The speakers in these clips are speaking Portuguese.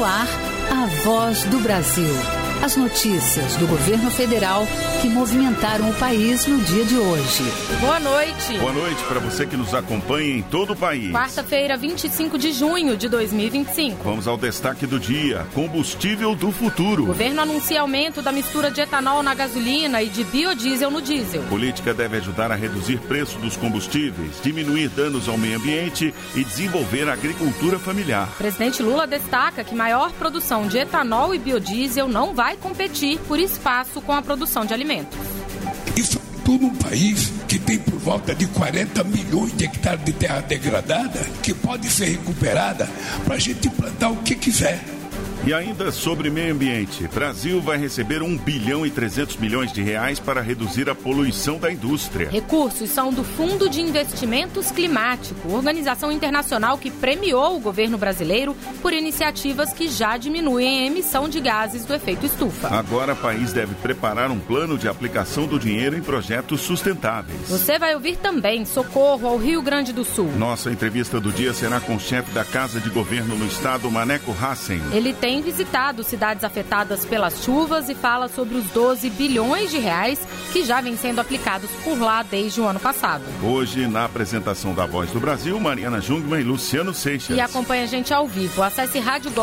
No ar, a Voz do Brasil. As notícias do governo federal que movimentaram o país no dia de hoje. Boa noite. Boa noite para você que nos acompanha em todo o país. Quarta-feira, 25 de junho de 2025. Vamos ao destaque do dia. Combustível do futuro. O governo anuncia aumento da mistura de etanol na gasolina e de biodiesel no diesel. Política deve ajudar a reduzir preço dos combustíveis, diminuir danos ao meio ambiente e desenvolver a agricultura familiar. O presidente Lula destaca que maior produção de etanol e biodiesel não vai competir por espaço com a produção de alimentos. Isso tudo um país que tem por volta de 40 milhões de hectares de terra degradada que pode ser recuperada para a gente plantar o que quiser. E ainda sobre meio ambiente, Brasil vai receber 1 bilhão e 300 milhões de reais para reduzir a poluição da indústria. Recursos são do Fundo de Investimentos Climático, organização internacional que premiou o governo brasileiro por iniciativas que já diminuem a emissão de gases do efeito estufa. Agora o país deve preparar um plano de aplicação do dinheiro em projetos sustentáveis. Você vai ouvir também socorro ao Rio Grande do Sul. Nossa entrevista do dia será com o chefe da Casa de Governo no estado, Maneco Hassen. Ele tem visitado cidades afetadas pelas chuvas e fala sobre os 12 bilhões de reais que já vêm sendo aplicados por lá desde o ano passado. Hoje, na apresentação da Voz do Brasil, Mariana Jungmann e Luciano Seixas. E acompanha a gente ao vivo. Acesse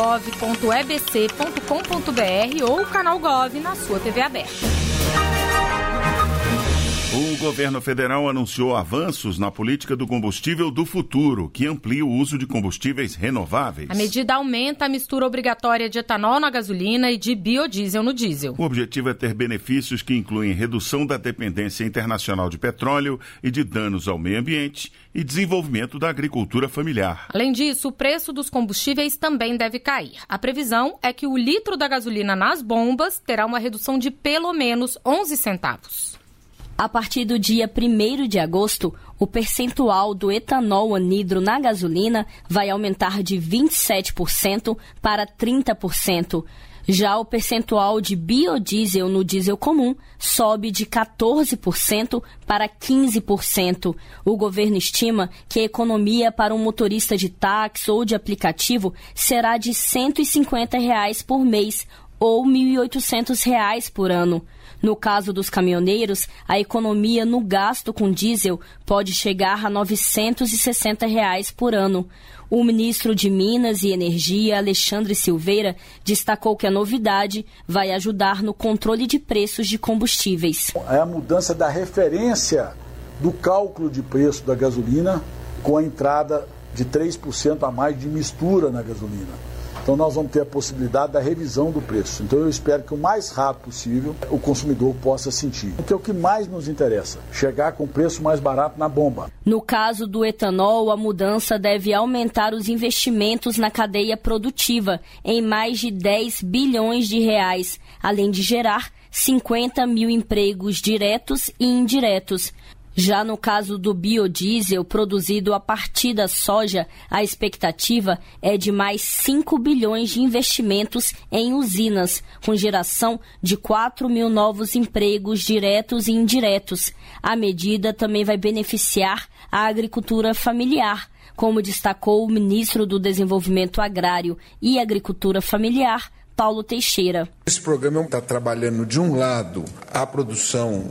radiogov.ebc.com.br ou o canal Gov na sua TV aberta. O governo federal anunciou avanços na política do combustível do futuro, que amplia o uso de combustíveis renováveis. A medida aumenta a mistura obrigatória de etanol na gasolina e de biodiesel no diesel. O objetivo é ter benefícios que incluem redução da dependência internacional de petróleo e de danos ao meio ambiente e desenvolvimento da agricultura familiar. Além disso, o preço dos combustíveis também deve cair. A previsão é que o litro da gasolina nas bombas terá uma redução de pelo menos 11 centavos. A partir do dia 1º de agosto, o percentual do etanol anidro na gasolina vai aumentar de 27% para 30%. Já o percentual de biodiesel no diesel comum sobe de 14% para 15%. O governo estima que a economia para um motorista de táxi ou de aplicativo será de R$ 150 por mês ou R$ 1.800 por ano. No caso dos caminhoneiros, a economia no gasto com diesel pode chegar a R$ 960 por ano. O ministro de Minas e Energia, Alexandre Silveira, destacou que a novidade vai ajudar no controle de preços de combustíveis. É a mudança da referência do cálculo de preço da gasolina com a entrada de 3% a mais de mistura na gasolina. Então nós vamos ter a possibilidade da revisão do preço. Então eu espero que o mais rápido possível o consumidor possa sentir. Que é o que mais nos interessa, chegar com o preço mais barato na bomba. No caso do etanol, a mudança deve aumentar os investimentos na cadeia produtiva em mais de 10 bilhões de reais, além de gerar 50 mil empregos diretos e indiretos. Já no caso do biodiesel produzido a partir da soja, a expectativa é de mais 5 bilhões de investimentos em usinas, com geração de 4 mil novos empregos diretos e indiretos. A medida também vai beneficiar a agricultura familiar, como destacou o ministro do Desenvolvimento Agrário e Agricultura Familiar, Paulo Teixeira. Esse programa está trabalhando, de um lado, a produção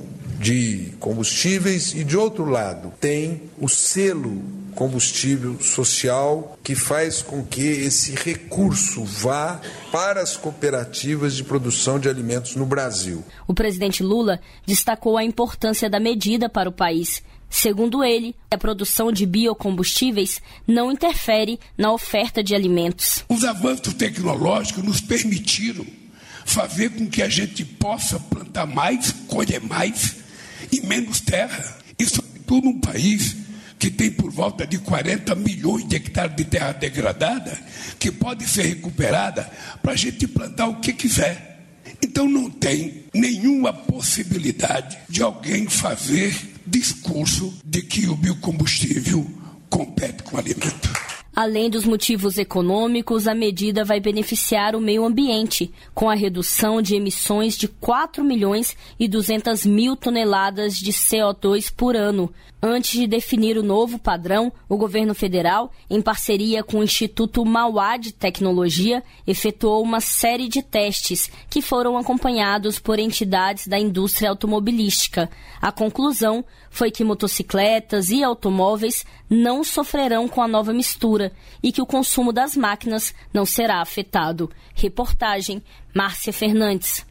de combustíveis e, de outro lado, tem o selo combustível social que faz com que esse recurso vá para as cooperativas de produção de alimentos no Brasil. O presidente Lula destacou a importância da medida para o país. Segundo ele, a produção de biocombustíveis não interfere na oferta de alimentos. Os avanços tecnológicos nos permitiram fazer com que a gente possa plantar mais, colher mais e menos terra. Isso tudo um país que tem por volta de 40 milhões de hectares de terra degradada que pode ser recuperada para a gente plantar o que quiser. Então não tem nenhuma possibilidade de alguém fazer discurso de que o biocombustível compete com o alimento. Além dos motivos econômicos, a medida vai beneficiar o meio ambiente, com a redução de emissões de 4.200.000 toneladas de CO2 por ano. Antes de definir o novo padrão, o governo federal, em parceria com o Instituto Mauá de Tecnologia, efetuou uma série de testes que foram acompanhados por entidades da indústria automobilística. A conclusão foi que motocicletas e automóveis não sofrerão com a nova mistura e que o consumo das máquinas não será afetado. Reportagem, Márcia Fernandes.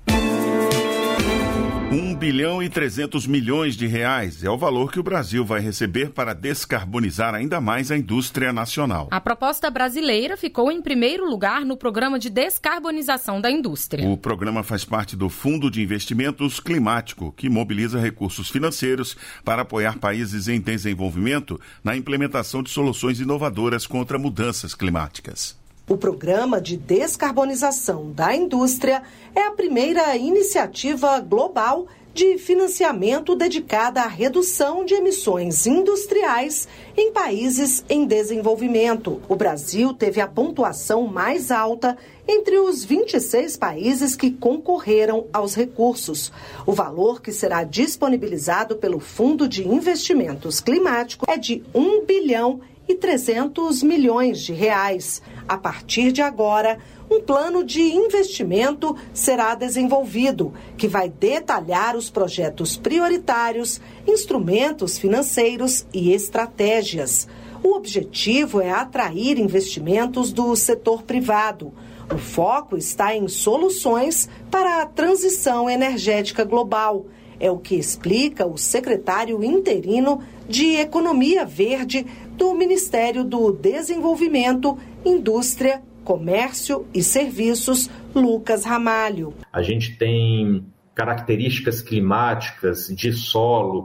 1 bilhão e 300 milhões de reais é o valor que o Brasil vai receber para descarbonizar ainda mais a indústria nacional. A proposta brasileira ficou em primeiro lugar no Programa de Descarbonização da Indústria. O programa faz parte do Fundo de Investimentos Climático, que mobiliza recursos financeiros para apoiar países em desenvolvimento na implementação de soluções inovadoras contra mudanças climáticas. O Programa de Descarbonização da Indústria é a primeira iniciativa global de financiamento dedicada à redução de emissões industriais em países em desenvolvimento. O Brasil teve a pontuação mais alta entre os 26 países que concorreram aos recursos. O valor que será disponibilizado pelo Fundo de Investimentos Climático é de 1 bilhão e 300 milhões de reais. A partir de agora, um plano de investimento será desenvolvido, que vai detalhar os projetos prioritários, instrumentos financeiros e estratégias. O objetivo é atrair investimentos do setor privado. O foco está em soluções para a transição energética global. É o que explica o secretário interino de Economia Verde do Ministério do Desenvolvimento, Indústria, Comércio e Serviços, Lucas Ramalho. A gente tem características climáticas de solo,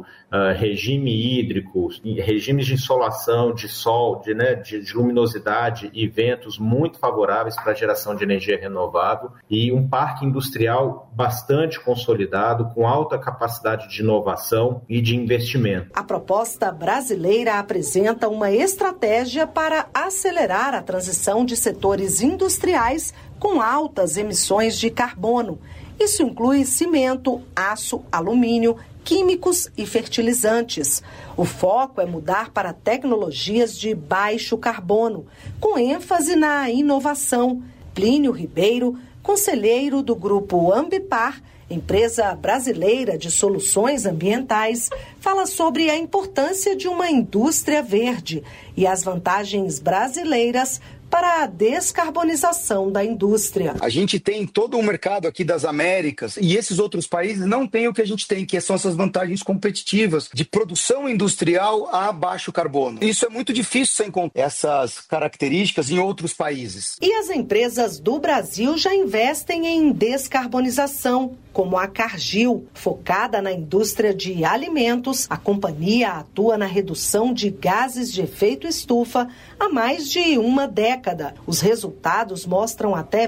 regime hídrico, regimes de insolação, de sol, de luminosidade e ventos muito favoráveis para a geração de energia renovável e um parque industrial bastante consolidado, com alta capacidade de inovação e de investimento. A proposta brasileira apresenta uma estratégia para acelerar a transição de setores industriais com altas emissões de carbono. Isso inclui cimento, aço, alumínio, químicos e fertilizantes. O foco é mudar para tecnologias de baixo carbono, com ênfase na inovação. Plínio Ribeiro, conselheiro do grupo Ambipar, empresa brasileira de soluções ambientais, fala sobre a importância de uma indústria verde e as vantagens brasileiras para a descarbonização da indústria. A gente tem todo um mercado aqui das Américas e esses outros países não têm o que a gente tem, que são essas vantagens competitivas de produção industrial a baixo carbono. Isso é muito difícil sem encontrar essas características em outros países. E as empresas do Brasil já investem em descarbonização, como a Cargill, focada na indústria de alimentos. A companhia atua na redução de gases de efeito estufa há mais de uma década. Os resultados mostram até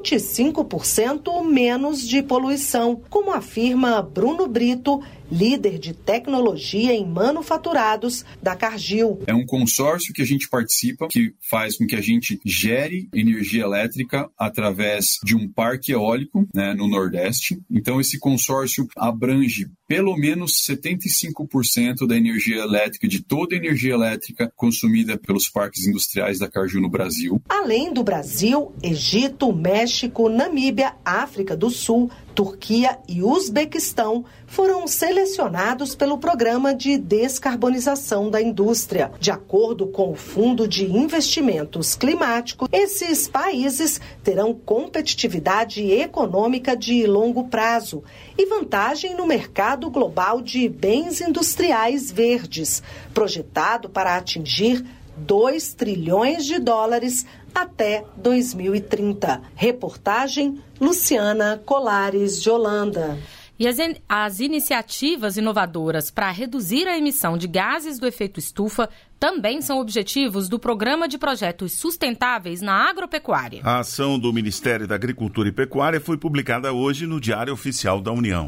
25% menos de poluição, como afirma Bruno Brito, líder de tecnologia em manufaturados da Cargill. É um consórcio que a gente participa, que faz com que a gente gere energia elétrica através de um parque eólico, no Nordeste. Então, esse consórcio abrange pelo menos 75% da energia elétrica, de toda a energia elétrica consumida pelos parques industriais da Cargill no Brasil. Além do Brasil, Egito, México, Namíbia, África do Sul, Turquia e Uzbequistão foram selecionados pelo Programa de Descarbonização da Indústria. De acordo com o Fundo de Investimentos Climáticos, esses países terão competitividade econômica de longo prazo e vantagem no mercado global de bens industriais verdes, projetado para atingir 2 trilhões de dólares até 2030. Reportagem Luciana Colares de Holanda. E as iniciativas inovadoras para reduzir a emissão de gases do efeito estufa também são objetivos do Programa de Projetos Sustentáveis na Agropecuária. A ação do Ministério da Agricultura e Pecuária foi publicada hoje no Diário Oficial da União.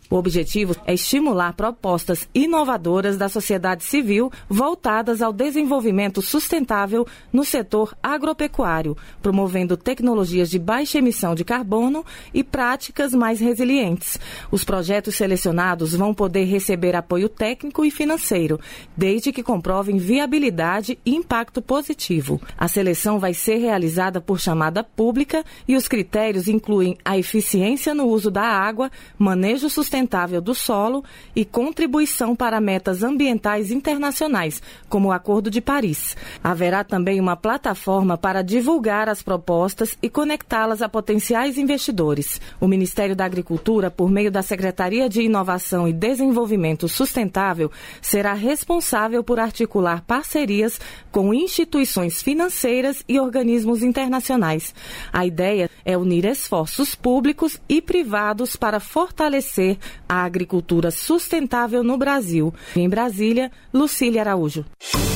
O objetivo é estimular propostas inovadoras da sociedade civil voltadas ao desenvolvimento sustentável no setor agropecuário, promovendo tecnologias de baixa emissão de carbono e práticas mais resilientes. Os projetos selecionados vão poder receber apoio técnico e financeiro, desde que comprovem viabilidade e impacto positivo. A seleção vai ser realizada por chamada pública e os critérios incluem a eficiência no uso da água, manejo sustentável do solo e contribuição para metas ambientais internacionais, como o Acordo de Paris. Haverá também uma plataforma para divulgar as propostas e conectá-las a potenciais investidores. O Ministério da Agricultura, por meio da Secretaria de Inovação e Desenvolvimento Sustentável, será responsável por articular parcerias com instituições financeiras e organismos internacionais. A ideia é unir esforços públicos e privados para fortalecer a agricultura sustentável no Brasil. Em Brasília, Lucília Araújo.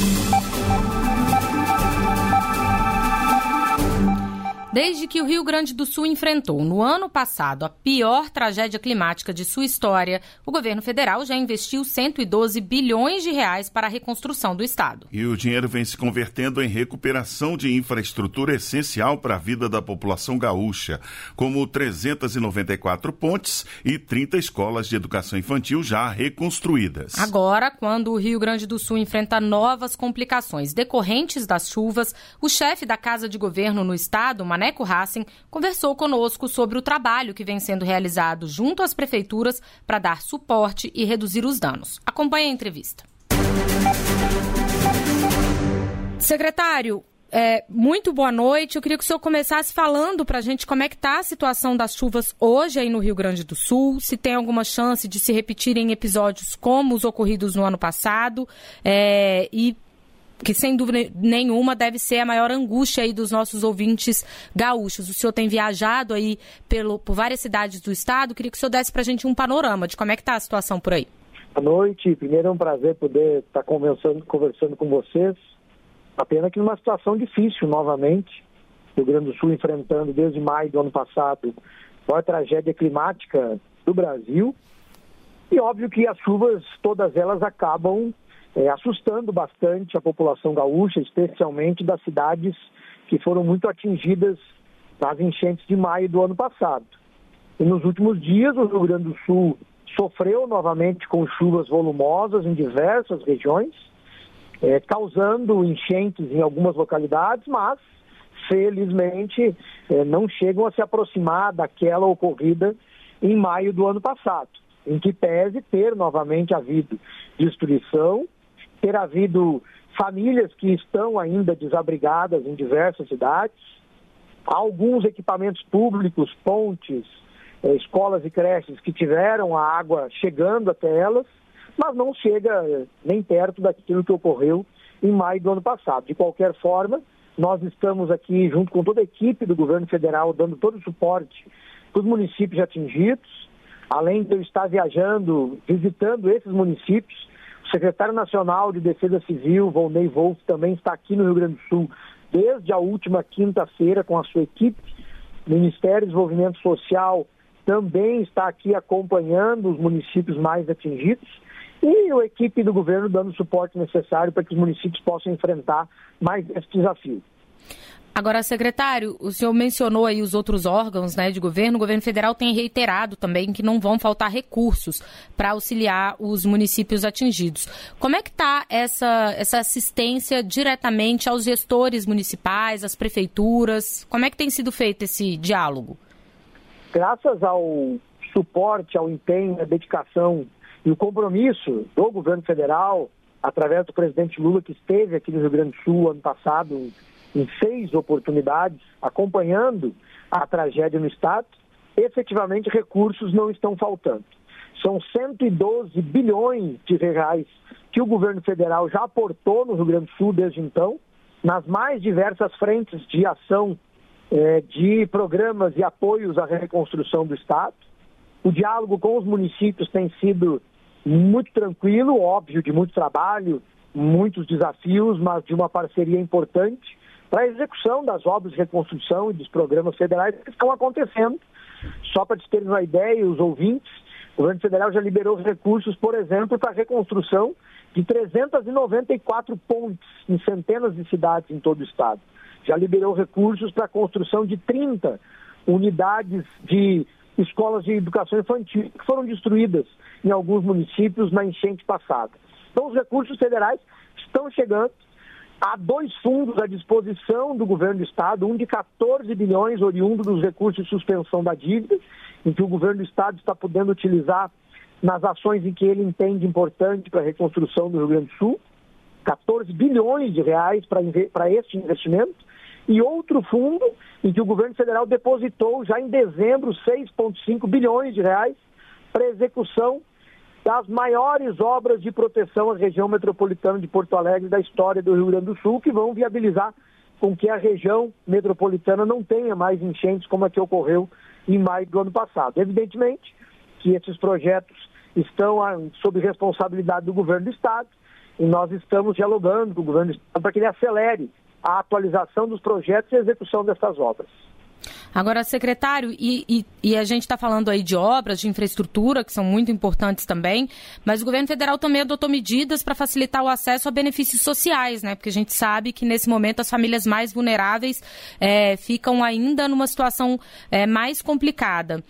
Desde que o Rio Grande do Sul enfrentou, no ano passado, a pior tragédia climática de sua história, o governo federal já investiu 112 bilhões de reais para a reconstrução do estado. E o dinheiro vem se convertendo em recuperação de infraestrutura essencial para a vida da população gaúcha, como 394 pontes e 30 escolas de educação infantil já reconstruídas. Agora, quando o Rio Grande do Sul enfrenta novas complicações decorrentes das chuvas, o chefe da Casa de Governo no estado, Maneco Hassen, conversou conosco sobre o trabalho que vem sendo realizado junto às prefeituras para dar suporte e reduzir os danos. Acompanhe a entrevista. Secretário, muito boa noite. Eu queria que o senhor começasse falando para a gente como é que está a situação das chuvas hoje aí no Rio Grande do Sul, se tem alguma chance de se repetirem episódios como os ocorridos no ano passado e que, sem dúvida nenhuma, deve ser a maior angústia aí dos nossos ouvintes gaúchos. O senhor tem viajado aí por várias cidades do estado. Queria que o senhor desse para a gente um panorama de como é que está a situação por aí. Boa noite. Primeiro é um prazer poder estar conversando com vocês. A pena que numa situação difícil, novamente. O Rio Grande do Sul enfrentando desde maio do ano passado a maior tragédia climática do Brasil. E óbvio que as chuvas, todas elas acabam assustando bastante a população gaúcha, especialmente das cidades que foram muito atingidas nas enchentes de maio do ano passado. E nos últimos dias, o Rio Grande do Sul sofreu novamente com chuvas volumosas em diversas regiões, causando enchentes em algumas localidades, mas, felizmente, não chegam a se aproximar daquela ocorrida em maio do ano passado, em que pese ter novamente havido destruição, ter havido famílias que estão ainda desabrigadas em diversas cidades, alguns equipamentos públicos, pontes, escolas e creches que tiveram a água chegando até elas, mas não chega nem perto daquilo que ocorreu em maio do ano passado. De qualquer forma, nós estamos aqui, junto com toda a equipe do governo federal, dando todo o suporte para os municípios atingidos, além de eu estar viajando, visitando esses municípios. O secretário nacional de Defesa Civil, Volney Wolff, também está aqui no Rio Grande do Sul desde a última quinta-feira com a sua equipe. O Ministério do Desenvolvimento Social também está aqui acompanhando os municípios mais atingidos e a equipe do governo dando o suporte necessário para que os municípios possam enfrentar mais esse desafio. Agora, secretário, o senhor mencionou aí os outros órgãos, de governo. O governo federal tem reiterado também que não vão faltar recursos para auxiliar os municípios atingidos. Como é que está essa assistência diretamente aos gestores municipais, às prefeituras? Como é que tem sido feito esse diálogo? Graças ao suporte, ao empenho, à dedicação e o compromisso do governo federal, através do presidente Lula, que esteve aqui no Rio Grande do Sul ano passado, em 6 oportunidades, acompanhando a tragédia no estado, efetivamente recursos não estão faltando. São 112 bilhões de reais que o governo federal já aportou no Rio Grande do Sul desde então, nas mais diversas frentes de ação de programas e apoios à reconstrução do estado. O diálogo com os municípios tem sido muito tranquilo, óbvio, de muito trabalho, muitos desafios, mas de uma parceria importante para a execução das obras de reconstrução e dos programas federais que estão acontecendo. Só para terem uma ideia, os ouvintes, O governo federal já liberou recursos, por exemplo, para a reconstrução de 394 pontes em centenas de cidades em todo o estado. Já liberou recursos para a construção de 30 unidades de escolas de educação infantil que foram destruídas em alguns municípios na enchente passada. Então, os recursos federais estão chegando. Há 2 fundos à disposição do governo do estado, um de 14 bilhões, oriundo dos recursos de suspensão da dívida, em que o governo do estado está podendo utilizar nas ações em que ele entende importante para a reconstrução do Rio Grande do Sul, 14 bilhões de reais para este investimento, e outro fundo em que o governo federal depositou já em dezembro 6,5 bilhões de reais para a execução das maiores obras de proteção à região metropolitana de Porto Alegre da história do Rio Grande do Sul, que vão viabilizar com que a região metropolitana não tenha mais enchentes como a que ocorreu em maio do ano passado. Evidentemente que esses projetos estão sob responsabilidade do governo do estado e nós estamos dialogando com o governo do estado para que ele acelere a atualização dos projetos e a execução dessas obras. Agora, secretário, e a gente está falando aí de obras, de infraestrutura, que são muito importantes também, mas o governo federal também adotou medidas para facilitar o acesso a benefícios sociais, né? Porque a gente sabe que nesse momento as famílias mais vulneráveis ficam ainda numa situação mais complicada.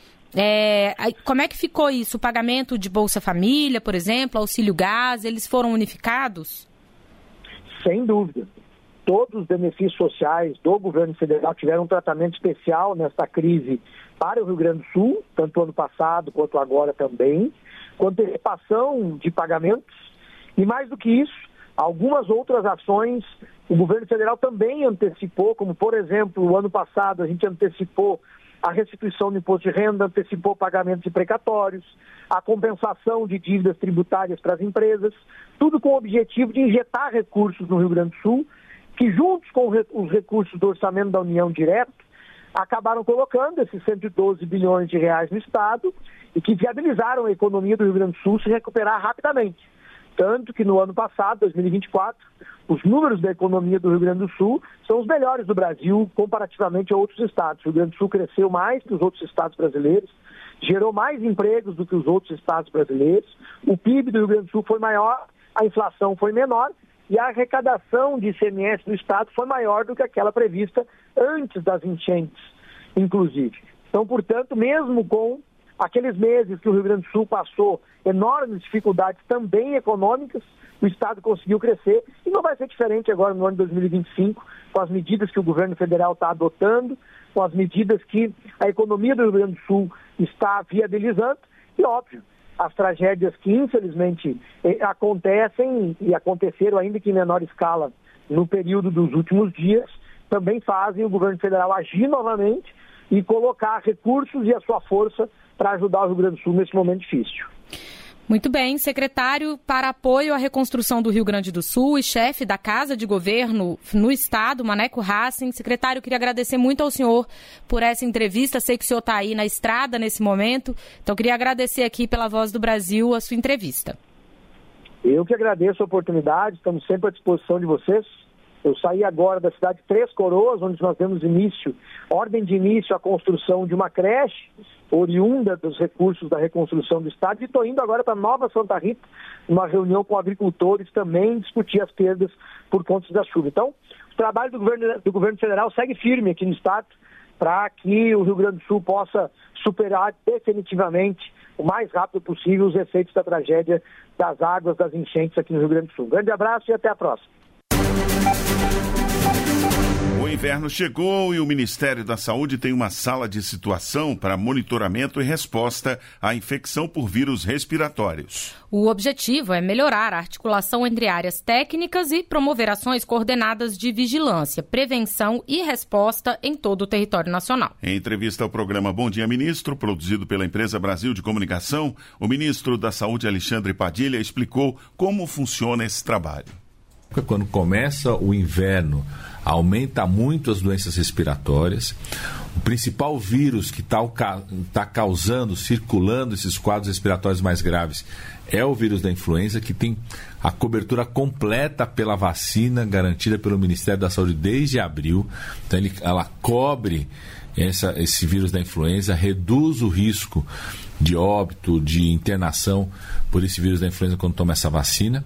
Como é que ficou isso? O pagamento de Bolsa Família, por exemplo, auxílio gás, eles foram unificados? Sem dúvida. Todos os benefícios sociais do governo federal tiveram um tratamento especial nesta crise para o Rio Grande do Sul, tanto ano passado quanto agora também, com antecipação de pagamentos. E mais do que isso, algumas outras ações o governo federal também antecipou, como por exemplo, o ano passado a gente antecipou a restituição do imposto de renda, antecipou pagamentos de precatórios, a compensação de dívidas tributárias para as empresas, tudo com o objetivo de injetar recursos no Rio Grande do Sul, que juntos com os recursos do orçamento da União direto, acabaram colocando esses 112 bilhões de reais no Estado e que viabilizaram a economia do Rio Grande do Sul se recuperar rapidamente. Tanto que no ano passado, 2024, os números da economia do Rio Grande do Sul são os melhores do Brasil comparativamente a outros estados. O Rio Grande do Sul cresceu mais que os outros estados brasileiros, gerou mais empregos do que os outros estados brasileiros, o PIB do Rio Grande do Sul foi maior, a inflação foi menor, e a arrecadação de ICMS do Estado foi maior do que aquela prevista antes das enchentes, inclusive. Então, portanto, mesmo com aqueles meses que o Rio Grande do Sul passou enormes dificuldades também econômicas, o Estado conseguiu crescer e não vai ser diferente agora no ano de 2025, com as medidas que o governo federal está adotando, com as medidas que a economia do Rio Grande do Sul está viabilizando e, óbvio, as tragédias que, infelizmente, acontecem e aconteceram, ainda que em menor escala, no período dos últimos dias, também fazem o governo federal agir novamente e colocar recursos e a sua força para ajudar o Rio Grande do Sul nesse momento difícil. Muito bem, secretário para apoio à reconstrução do Rio Grande do Sul e chefe da Casa de Governo no Estado, Maneco Hassen. Secretário, queria agradecer muito ao senhor por essa entrevista. Sei que o senhor está aí na estrada nesse momento, então queria agradecer aqui pela Voz do Brasil a sua entrevista. Eu que agradeço a oportunidade, estamos sempre à disposição de vocês. Eu saí agora da cidade de Três Coroas, onde nós demos ordem de início à construção de uma creche, oriunda dos recursos da reconstrução do Estado, e estou indo agora para Nova Santa Rita, numa reunião com agricultores, também discutir as perdas por conta da chuva. Então, o trabalho do governo federal segue firme aqui no Estado, para que o Rio Grande do Sul possa superar definitivamente, o mais rápido possível, os efeitos da tragédia das águas, das enchentes aqui no Rio Grande do Sul. Um grande abraço e até a próxima. O inverno chegou e o Ministério da Saúde tem uma sala de situação para monitoramento e resposta à infecção por vírus respiratórios. O objetivo é melhorar a articulação entre áreas técnicas e promover ações coordenadas de vigilância, prevenção e resposta em todo o território nacional. Em entrevista ao programa Bom Dia Ministro, produzido pela Empresa Brasil de Comunicação, o ministro da Saúde, Alexandre Padilha, explicou como funciona esse trabalho. Quando começa o inverno, aumenta muito as doenças respiratórias. O principal vírus que está causando, circulando esses quadros respiratórios mais graves é o vírus da influenza, que tem a cobertura completa pela vacina garantida pelo Ministério da Saúde desde abril. Então ela cobre esse vírus da influenza, reduz o risco de óbito, de internação por esse vírus da influenza quando toma essa vacina.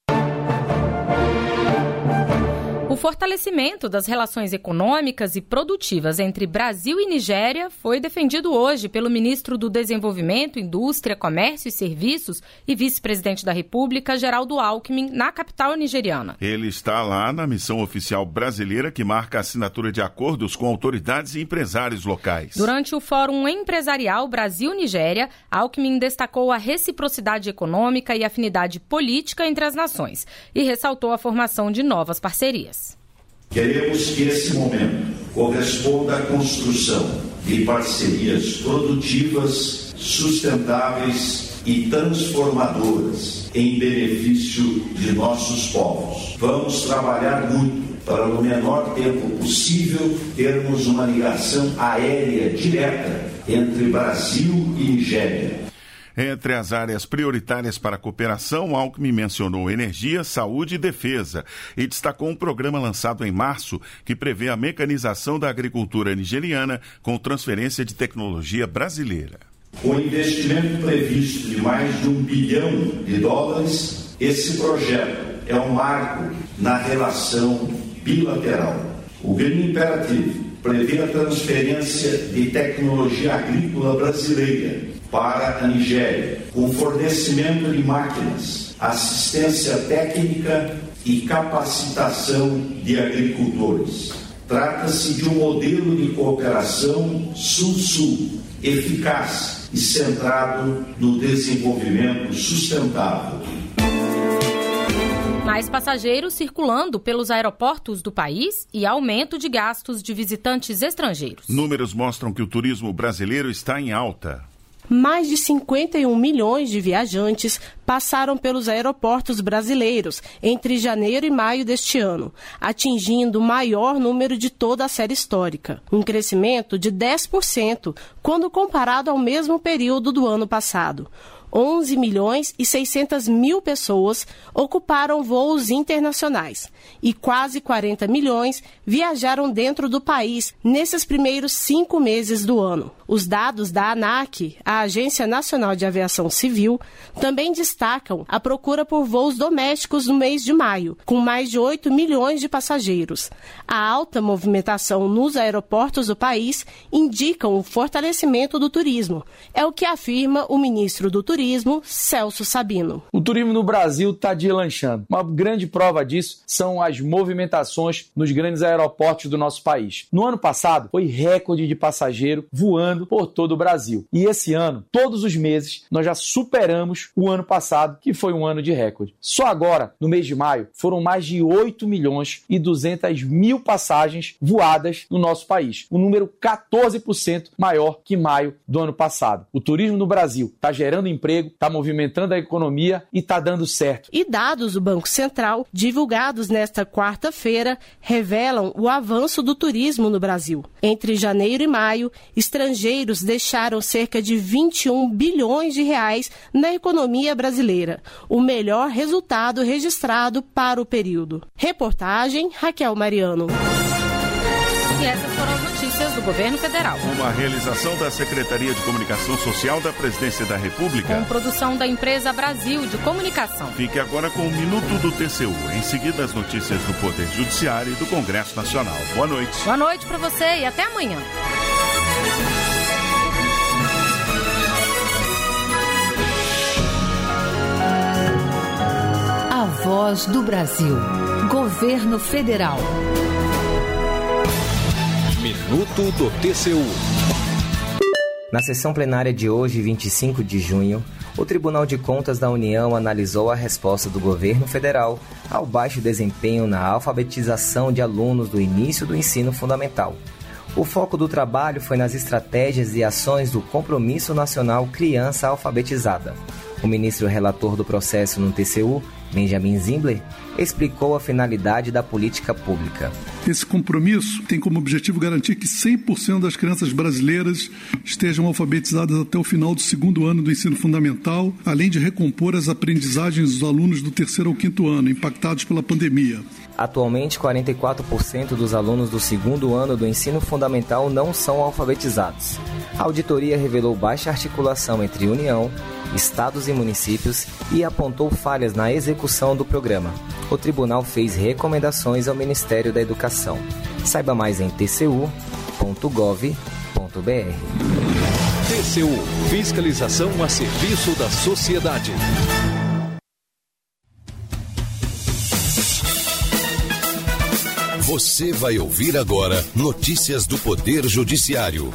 O fortalecimento das relações econômicas e produtivas entre Brasil e Nigéria foi defendido hoje pelo ministro do Desenvolvimento, Indústria, Comércio e Serviços e vice-presidente da República, Geraldo Alckmin, na capital nigeriana. Ele está lá na missão oficial brasileira que marca a assinatura de acordos com autoridades e empresários locais. Durante o Fórum Empresarial Brasil-Nigéria, Alckmin destacou a reciprocidade econômica e afinidade política entre as nações e ressaltou a formação de novas parcerias. Queremos que esse momento corresponda à construção de parcerias produtivas, sustentáveis e transformadoras em benefício de nossos povos. Vamos trabalhar muito para, no menor tempo possível, termos uma ligação aérea direta entre Brasil e Nigéria. Entre as áreas prioritárias para a cooperação, Alckmin mencionou energia, saúde e defesa e destacou um programa lançado em março que prevê a mecanização da agricultura nigeriana com transferência de tecnologia brasileira. Com investimento previsto de mais de $1 bilhão, esse projeto é um marco na relação bilateral. O Green Imperative prevê a transferência de tecnologia agrícola brasileira para a Nigéria, com fornecimento de máquinas, assistência técnica e capacitação de agricultores. Trata-se de um modelo de cooperação sul-sul, eficaz e centrado no desenvolvimento sustentável. Mais passageiros circulando pelos aeroportos do país e aumento de gastos de visitantes estrangeiros. Números mostram que o turismo brasileiro está em alta. Mais de 51 milhões de viajantes passaram pelos aeroportos brasileiros entre janeiro e maio deste ano, atingindo o maior número de toda a série histórica, um crescimento de 10% quando comparado ao mesmo período do ano passado. 11 milhões e 600 mil pessoas ocuparam voos internacionais e quase 40 milhões viajaram dentro do país nesses primeiros 5 meses do ano. Os dados da ANAC, a Agência Nacional de Aviação Civil, também destacam a procura por voos domésticos no mês de maio, com mais de 8 milhões de passageiros. A alta movimentação nos aeroportos do país indica o fortalecimento do turismo. É o que afirma o ministro do Turismo, Celso Sabino. O turismo no Brasil está deslanchando. Uma grande prova disso são as movimentações nos grandes aeroportos do nosso país. No ano passado, foi recorde de passageiro voando por todo o Brasil. E esse ano, todos os meses, nós já superamos o ano passado, que foi um ano de recorde. Só agora, no mês de maio, foram mais de 8 milhões e 200 mil passagens voadas no nosso país. Um número 14% maior que maio do ano passado. O turismo no Brasil está gerando emprego, está movimentando a economia e está dando certo. E dados do Banco Central, divulgados nesta quarta-feira, revelam o avanço do turismo no Brasil. Entre janeiro e maio, estrangeiros deixaram cerca de 21 bilhões de reais na economia brasileira, o melhor resultado registrado para o período. Reportagem, Raquel Mariano. E essas foram as notícias do Governo Federal. Uma realização da Secretaria de Comunicação Social da Presidência da República. Com produção da empresa Brasil de Comunicação. Fique agora com o Minuto do TCU. Em seguida, as notícias do Poder Judiciário e do Congresso Nacional. Boa noite. Boa noite para você e até amanhã. A Voz do Brasil. Governo Federal. Minuto do TCU. Na sessão plenária de hoje, 25 de junho, o Tribunal de Contas da União analisou a resposta do governo federal ao baixo desempenho na alfabetização de alunos do início do ensino fundamental. O foco do trabalho foi nas estratégias e ações do Compromisso Nacional Criança Alfabetizada. O ministro relator do processo no TCU, Benjamin Zimbler, explicou a finalidade da política pública. Esse compromisso tem como objetivo garantir que 100% das crianças brasileiras estejam alfabetizadas até o final do 2º ano do ensino fundamental, além de recompor as aprendizagens dos alunos do 3º ao 5º ano, impactados pela pandemia. Atualmente, 44% dos alunos do 2º ano do ensino fundamental não são alfabetizados. A auditoria revelou baixa articulação entre União, estados e municípios e apontou falhas na execução do programa. O tribunal fez recomendações ao Ministério da Educação. Saiba mais em tcu.gov.br. TCU, fiscalização a serviço da sociedade. Você vai ouvir agora notícias do Poder Judiciário.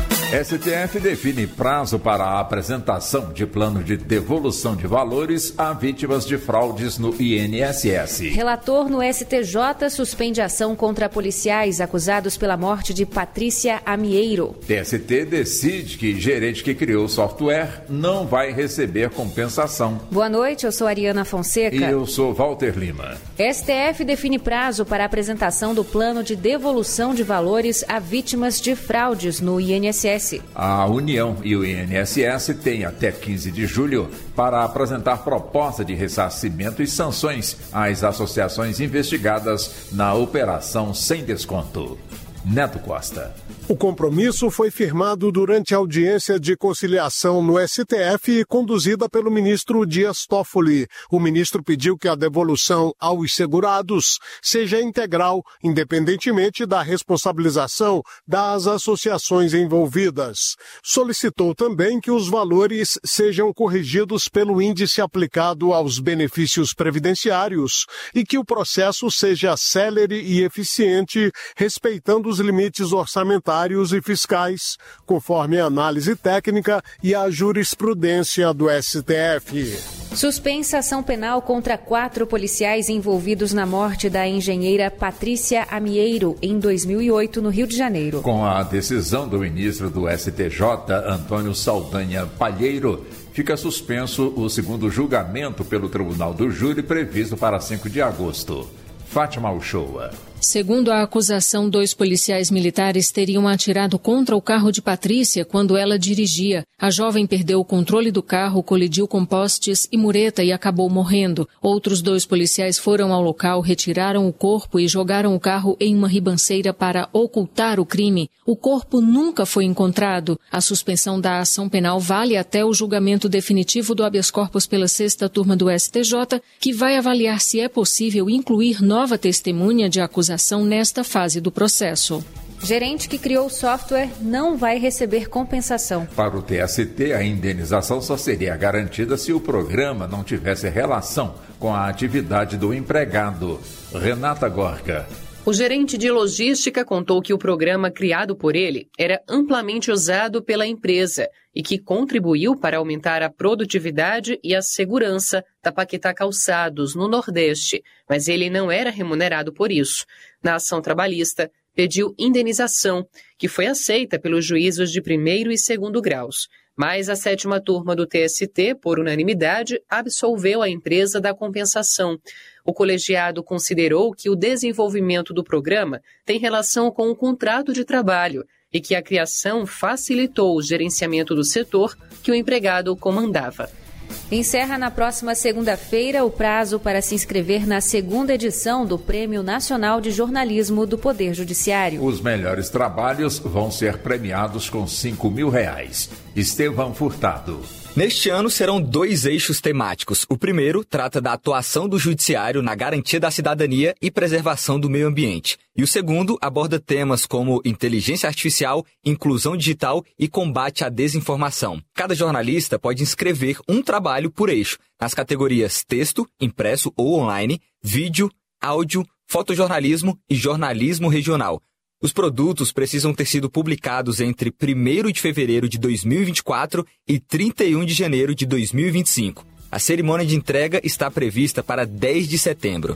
STF define prazo para a apresentação de plano de devolução de valores a vítimas de fraudes no INSS. Relator no STJ suspende ação contra policiais acusados pela morte de Patrícia Amieiro. TST decide que gerente que criou o software não vai receber compensação. Boa noite, eu sou Ariana Fonseca. E eu sou Walter Lima. STF define prazo para a apresentação do plano de devolução de valores a vítimas de fraudes no INSS. A União e o INSS têm até 15 de julho para apresentar proposta de ressarcimento e sanções às associações investigadas na operação sem desconto. Neto Costa. O compromisso foi firmado durante a audiência de conciliação no STF conduzida pelo ministro Dias Toffoli. O ministro pediu que a devolução aos segurados seja integral, independentemente da responsabilização das associações envolvidas. Solicitou também que os valores sejam corrigidos pelo índice aplicado aos benefícios previdenciários e que o processo seja célere e eficiente, respeitando os limites orçamentários e fiscais, conforme a análise técnica e a jurisprudência do STF. Suspensa ação penal contra 4 policiais envolvidos na morte da engenheira Patrícia Amieiro em 2008, no Rio de Janeiro. Com a decisão do ministro do STJ, Antônio Saldanha Palheiro, fica suspenso o segundo julgamento pelo Tribunal do Júri previsto para 5 de agosto. Fátima Uchoa. Segundo a acusação, 2 policiais militares teriam atirado contra o carro de Patrícia quando ela dirigia. A jovem perdeu o controle do carro, colidiu com postes e mureta e acabou morrendo. Outros 2 policiais foram ao local, retiraram o corpo e jogaram o carro em uma ribanceira para ocultar o crime. O corpo nunca foi encontrado. A suspensão da ação penal vale até o julgamento definitivo do habeas corpus pela 6ª turma do STJ, que vai avaliar se é possível incluir nova testemunha de acusação nesta fase do processo. Gerente que criou o software não vai receber compensação. Para o TST, a indenização só seria garantida se o programa não tivesse relação com a atividade do empregado. Renata Gorka. O gerente de logística contou que o programa criado por ele era amplamente usado pela empresa e que contribuiu para aumentar a produtividade e a segurança da Paquetá Calçados, no Nordeste, mas ele não era remunerado por isso. Na ação trabalhista, pediu indenização, que foi aceita pelos juízos de 1º e 2º graus. Mas a 7ª turma do TST, por unanimidade, absolveu a empresa da compensação. O colegiado considerou que o desenvolvimento do programa tem relação com o contrato de trabalho e que a criação facilitou o gerenciamento do setor que o empregado comandava. Encerra na próxima segunda-feira o prazo para se inscrever na 2ª edição do Prêmio Nacional de Jornalismo do Poder Judiciário. Os melhores trabalhos vão ser premiados com R$5.000. Estevão Furtado. Neste ano serão 2 eixos temáticos. O primeiro trata da atuação do judiciário na garantia da cidadania e preservação do meio ambiente. E o segundo aborda temas como inteligência artificial, inclusão digital e combate à desinformação. Cada jornalista pode inscrever um trabalho por eixo, nas categorias texto, impresso ou online, vídeo, áudio, fotojornalismo e jornalismo regional. Os produtos precisam ter sido publicados entre 1º de fevereiro de 2024 e 31 de janeiro de 2025. A cerimônia de entrega está prevista para 10 de setembro.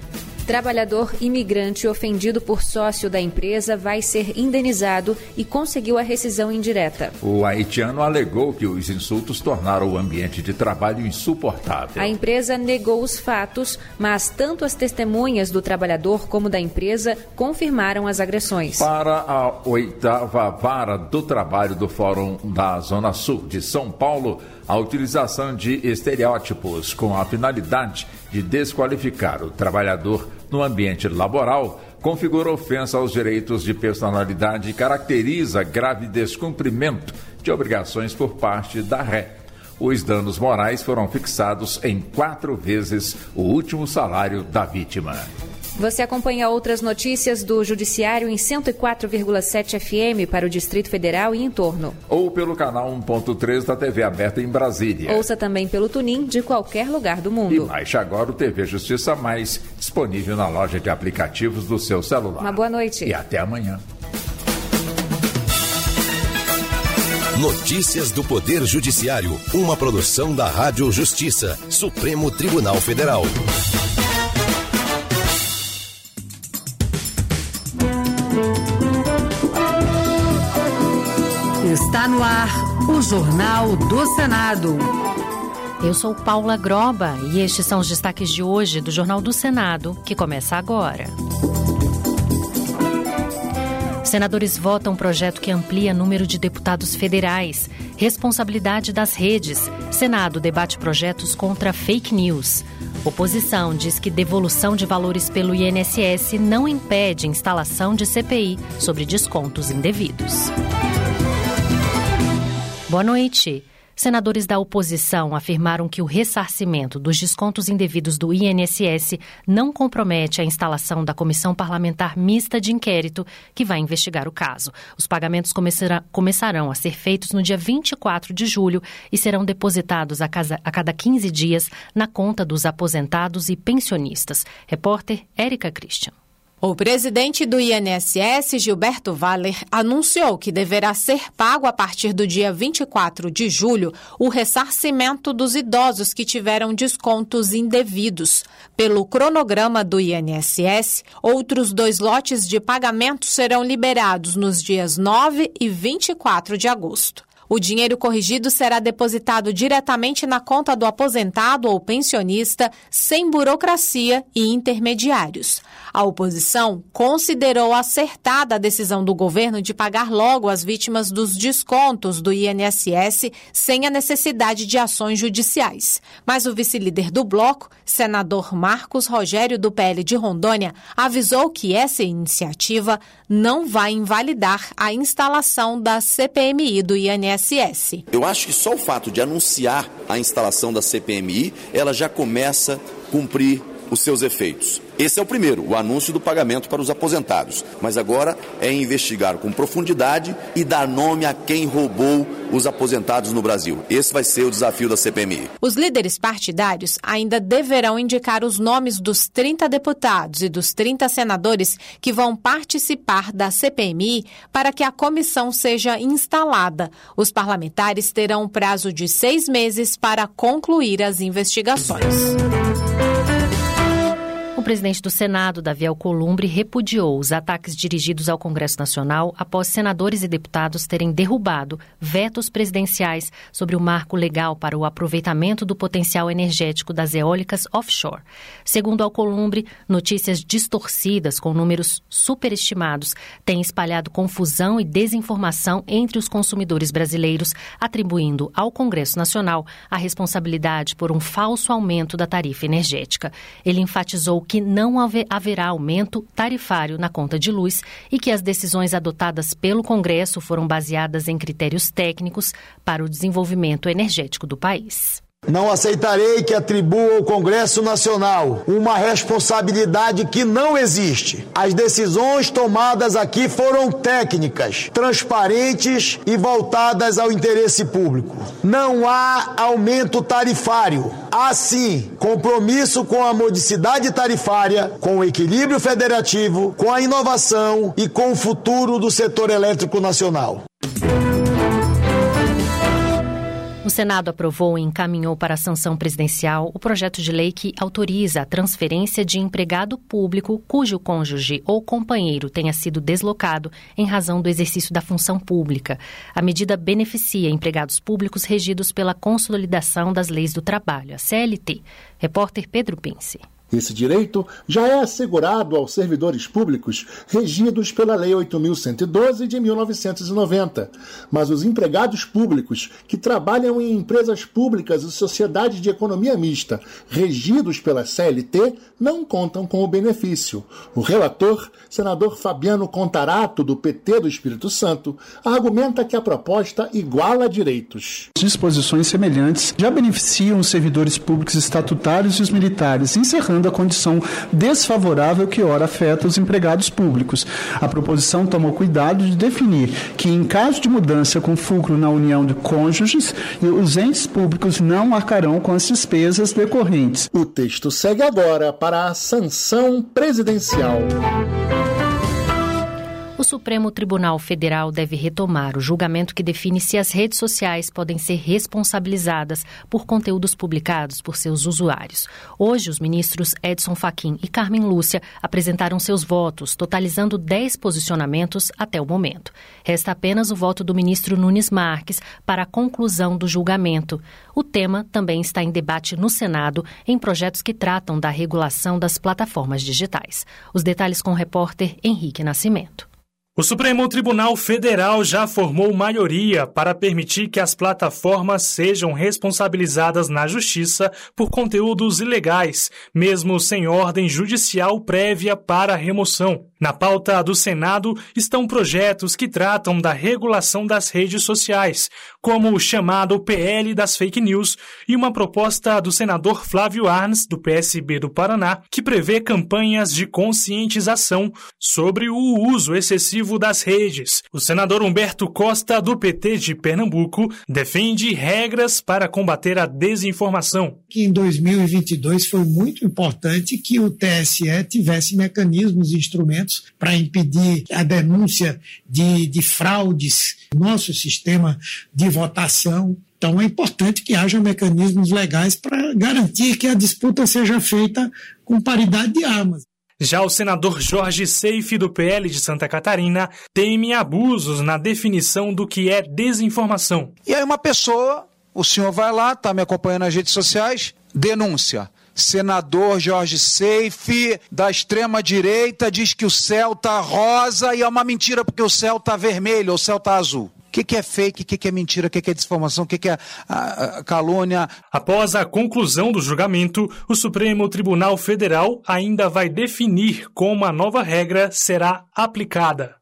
Trabalhador imigrante ofendido por sócio da empresa vai ser indenizado e conseguiu a rescisão indireta. O haitiano alegou que os insultos tornaram o ambiente de trabalho insuportável. A empresa negou os fatos, mas tanto as testemunhas do trabalhador como da empresa confirmaram as agressões. Para a 8ª Vara do Trabalho do Fórum da Zona Sul de São Paulo, a utilização de estereótipos com a finalidade de desqualificar o trabalhador no ambiente laboral configura ofensa aos direitos de personalidade e caracteriza grave descumprimento de obrigações por parte da ré. Os danos morais foram fixados em 4 vezes o último salário da vítima. Você acompanha outras notícias do Judiciário em 104,7 FM para o Distrito Federal e em torno. Ou pelo canal 1.3 da TV aberta em Brasília. Ouça também pelo TuneIn de qualquer lugar do mundo. E baixe agora o TV Justiça Mais, disponível na loja de aplicativos do seu celular. Uma boa noite. E até amanhã. Notícias do Poder Judiciário, uma produção da Rádio Justiça, Supremo Tribunal Federal. Está no ar o Jornal do Senado. Eu sou Paula Groba e estes são os destaques de hoje do Jornal do Senado, que começa agora. Senadores votam um projeto que amplia o número de deputados federais. Responsabilidade das redes. Senado debate projetos contra fake news. Oposição diz que devolução de valores pelo INSS não impede instalação de CPI sobre descontos indevidos. Boa noite. Senadores da oposição afirmaram que o ressarcimento dos descontos indevidos do INSS não compromete a instalação da Comissão Parlamentar Mista de Inquérito, que vai investigar o caso. Os pagamentos começarão a ser feitos no dia 24 de julho e serão depositados a cada 15 dias na conta dos aposentados e pensionistas. Repórter Érica Christian. O presidente do INSS, Gilberto Valler, anunciou que deverá ser pago a partir do dia 24 de julho o ressarcimento dos idosos que tiveram descontos indevidos. Pelo cronograma do INSS, outros 2 lotes de pagamento serão liberados nos dias 9 e 24 de agosto. O dinheiro corrigido será depositado diretamente na conta do aposentado ou pensionista, sem burocracia e intermediários. A oposição considerou acertada a decisão do governo de pagar logo as vítimas dos descontos do INSS sem a necessidade de ações judiciais. Mas o vice-líder do bloco, senador Marcos Rogério, do PL de Rondônia, avisou que essa iniciativa não vai invalidar a instalação da CPMI do INSS. Eu acho que só o fato de anunciar a instalação da CPMI, ela já começa a cumprir os seus efeitos. Esse é o primeiro, o anúncio do pagamento para os aposentados. Mas agora é investigar com profundidade e dar nome a quem roubou os aposentados no Brasil. Esse vai ser o desafio da CPMI. Os líderes partidários ainda deverão indicar os nomes dos 30 deputados e dos 30 senadores que vão participar da CPMI para que a comissão seja instalada. Os parlamentares terão um prazo de 6 meses para concluir as investigações. O presidente do Senado, Davi Alcolumbre, repudiou os ataques dirigidos ao Congresso Nacional após senadores e deputados terem derrubado vetos presidenciais sobre o marco legal para o aproveitamento do potencial energético das eólicas offshore. Segundo Alcolumbre, notícias distorcidas com números superestimados têm espalhado confusão e desinformação entre os consumidores brasileiros, atribuindo ao Congresso Nacional a responsabilidade por um falso aumento da tarifa energética. Ele enfatizou que não haverá aumento tarifário na conta de luz e que as decisões adotadas pelo Congresso foram baseadas em critérios técnicos para o desenvolvimento energético do país. Não aceitarei que atribua ao Congresso Nacional uma responsabilidade que não existe. As decisões tomadas aqui foram técnicas, transparentes e voltadas ao interesse público. Não há aumento tarifário. Há sim compromisso com a modicidade tarifária, com o equilíbrio federativo, com a inovação e com o futuro do setor elétrico nacional. O Senado aprovou e encaminhou para a sanção presidencial o projeto de lei que autoriza a transferência de empregado público cujo cônjuge ou companheiro tenha sido deslocado em razão do exercício da função pública. A medida beneficia empregados públicos regidos pela Consolidação das Leis do Trabalho, a CLT. Repórter Pedro Pince. Esse direito já é assegurado aos servidores públicos regidos pela Lei 8.112 de 1990. Mas os empregados públicos que trabalham em empresas públicas e sociedades de economia mista regidos pela CLT não contam com o benefício. O relator, senador Fabiano Contarato, do PT do Espírito Santo, argumenta que a proposta iguala direitos. Disposições semelhantes já beneficiam os servidores públicos estatutários e os militares, encerrando a condição desfavorável que ora afeta os empregados públicos. A proposição tomou cuidado de definir que, em caso de mudança com fulcro na união de cônjuges, os entes públicos não arcarão com as despesas decorrentes. O texto segue agora para a sanção presidencial. O Supremo Tribunal Federal deve retomar o julgamento que define se as redes sociais podem ser responsabilizadas por conteúdos publicados por seus usuários. Hoje, os ministros Edson Fachin e Carmen Lúcia apresentaram seus votos, totalizando 10 posicionamentos até o momento. Resta apenas o voto do ministro Nunes Marques para a conclusão do julgamento. O tema também está em debate no Senado em projetos que tratam da regulação das plataformas digitais. Os detalhes com o repórter Henrique Nascimento. O Supremo Tribunal Federal já formou maioria para permitir que as plataformas sejam responsabilizadas na Justiça por conteúdos ilegais, mesmo sem ordem judicial prévia para a remoção. Na pauta do Senado estão projetos que tratam da regulação das redes sociais, como o chamado PL das fake news, e uma proposta do senador Flávio Arnes, do PSB do Paraná, que prevê campanhas de conscientização sobre o uso excessivo das redes. O senador Humberto Costa, do PT de Pernambuco, defende regras para combater a desinformação. Em 2022 foi muito importante que o TSE tivesse mecanismos e instrumentos para impedir a denúncia de fraudes no nosso sistema de votação. Então é importante que haja mecanismos legais para garantir que a disputa seja feita com paridade de armas. Já o senador Jorge Seife, do PL de Santa Catarina, teme abusos na definição do que é desinformação. E aí uma pessoa, o senhor vai lá, está me acompanhando nas redes sociais, denúncia. Senador Jorge Seife, da extrema-direita, diz que o céu está rosa e é uma mentira porque o céu está vermelho ou o céu está azul. O que é fake, o que é mentira, o que é desinformação, o que é calúnia. Após a conclusão do julgamento, o Supremo Tribunal Federal ainda vai definir como a nova regra será aplicada.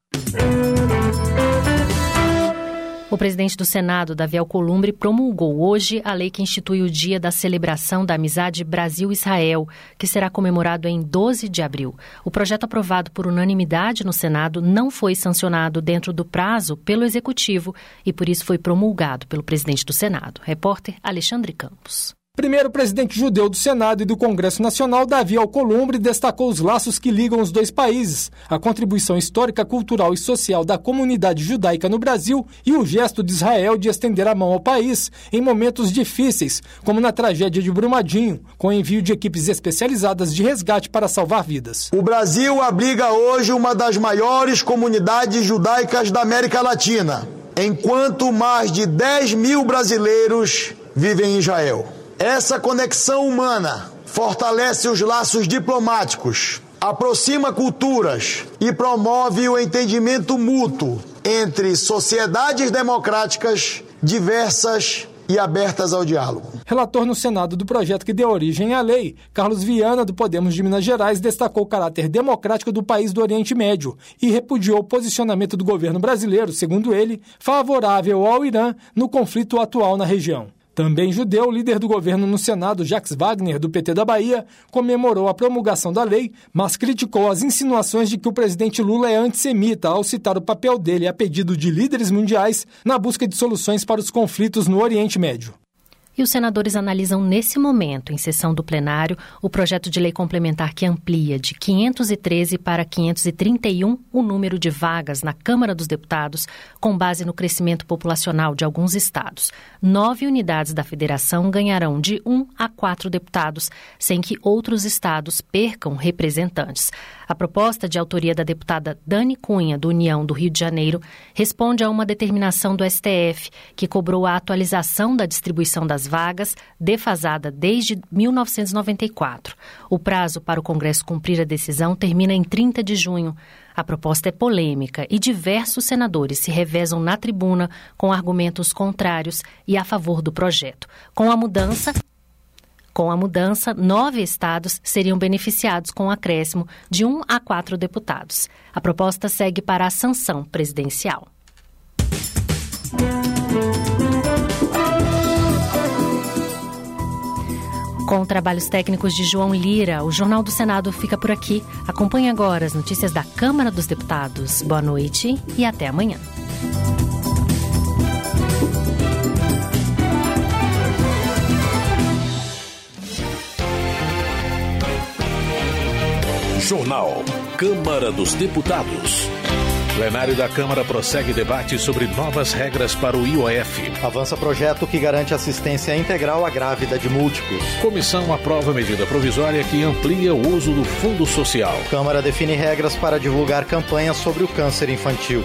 O presidente do Senado, Davi Alcolumbre, promulgou hoje a lei que institui o Dia da Celebração da Amizade Brasil-Israel, que será comemorado em 12 de abril. O projeto aprovado por unanimidade no Senado não foi sancionado dentro do prazo pelo Executivo e por isso foi promulgado pelo presidente do Senado. Repórter Alexandre Campos. Primeiro presidente judeu do Senado e do Congresso Nacional, Davi Alcolumbre, destacou os laços que ligam os dois países, a contribuição histórica, cultural e social da comunidade judaica no Brasil e o gesto de Israel de estender a mão ao país em momentos difíceis, como na tragédia de Brumadinho, com envio de equipes especializadas de resgate para salvar vidas. O Brasil abriga hoje uma das maiores comunidades judaicas da América Latina, enquanto mais de 10 mil brasileiros vivem em Israel. Essa conexão humana fortalece os laços diplomáticos, aproxima culturas e promove o entendimento mútuo entre sociedades democráticas diversas e abertas ao diálogo. Relator no Senado do projeto que deu origem à lei, Carlos Viana, do Podemos de Minas Gerais, destacou o caráter democrático do país do Oriente Médio e repudiou o posicionamento do governo brasileiro, segundo ele, favorável ao Irã no conflito atual na região. Também judeu, o líder do governo no Senado, Jacques Wagner, do PT da Bahia, comemorou a promulgação da lei, mas criticou as insinuações de que o presidente Lula é antissemita ao citar o papel dele a pedido de líderes mundiais na busca de soluções para os conflitos no Oriente Médio. e os senadores analisam nesse momento, em sessão do plenário, o projeto de lei complementar que amplia de 513 para 531 o número de vagas na Câmara dos Deputados, com base no crescimento populacional de alguns estados. 9 unidades da federação ganharão de 1 a 4 deputados, sem que outros estados percam representantes. A proposta, de autoria da deputada Dani Cunha, do União do Rio de Janeiro, responde a uma determinação do STF, que cobrou a atualização da distribuição das vagas, defasada desde 1994. O prazo para o Congresso cumprir a decisão termina em 30 de junho. A proposta é polêmica e diversos senadores se revezam na tribuna com argumentos contrários e a favor do projeto. Com a mudança, 9 estados seriam beneficiados com o acréscimo de 1 a 4 deputados. A proposta segue para a sanção presidencial. Com trabalhos técnicos de João Lira, o Jornal do Senado fica por aqui. Acompanhe agora as notícias da Câmara dos Deputados. Boa noite e até amanhã. Jornal Câmara dos Deputados. Plenário da Câmara prossegue debate sobre novas regras para o IOF. Avança projeto que garante assistência integral à grávida de múltiplos. Comissão aprova medida provisória que amplia o uso do Fundo Social. Câmara define regras para divulgar campanhas sobre o câncer infantil.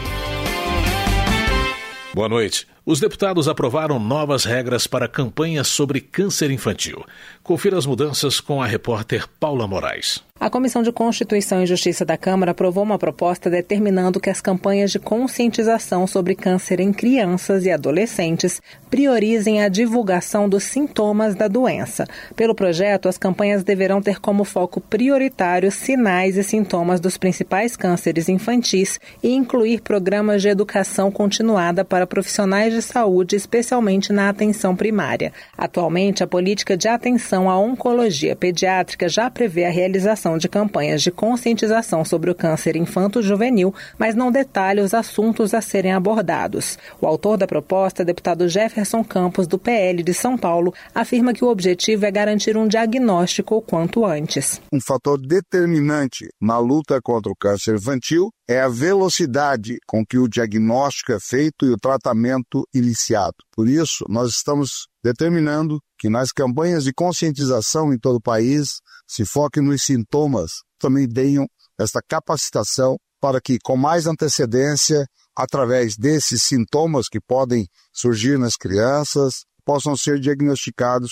Boa noite. Os deputados aprovaram novas regras para campanhas sobre câncer infantil. Confira as mudanças com a repórter Paula Moraes. A Comissão de Constituição e Justiça da Câmara aprovou uma proposta determinando que as campanhas de conscientização sobre câncer em crianças e adolescentes priorizem a divulgação dos sintomas da doença. Pelo projeto, as campanhas deverão ter como foco prioritário sinais e sintomas dos principais cânceres infantis e incluir programas de educação continuada para profissionais de saúde, especialmente na atenção primária. Atualmente, a política de atenção à oncologia pediátrica já prevê a realização de campanhas de conscientização sobre o câncer infanto-juvenil, mas não detalha os assuntos a serem abordados. O autor da proposta, deputado Jefferson Campos, do PL de São Paulo, afirma que o objetivo é garantir um diagnóstico o quanto antes. Um fator determinante na luta contra o câncer infantil é a velocidade com que o diagnóstico é feito e o tratamento iniciado. Por isso, nós estamos determinando que nas campanhas de conscientização em todo o país se foquem nos sintomas, também deem esta capacitação para que, com mais antecedência, através desses sintomas que podem surgir nas crianças, possam ser diagnosticados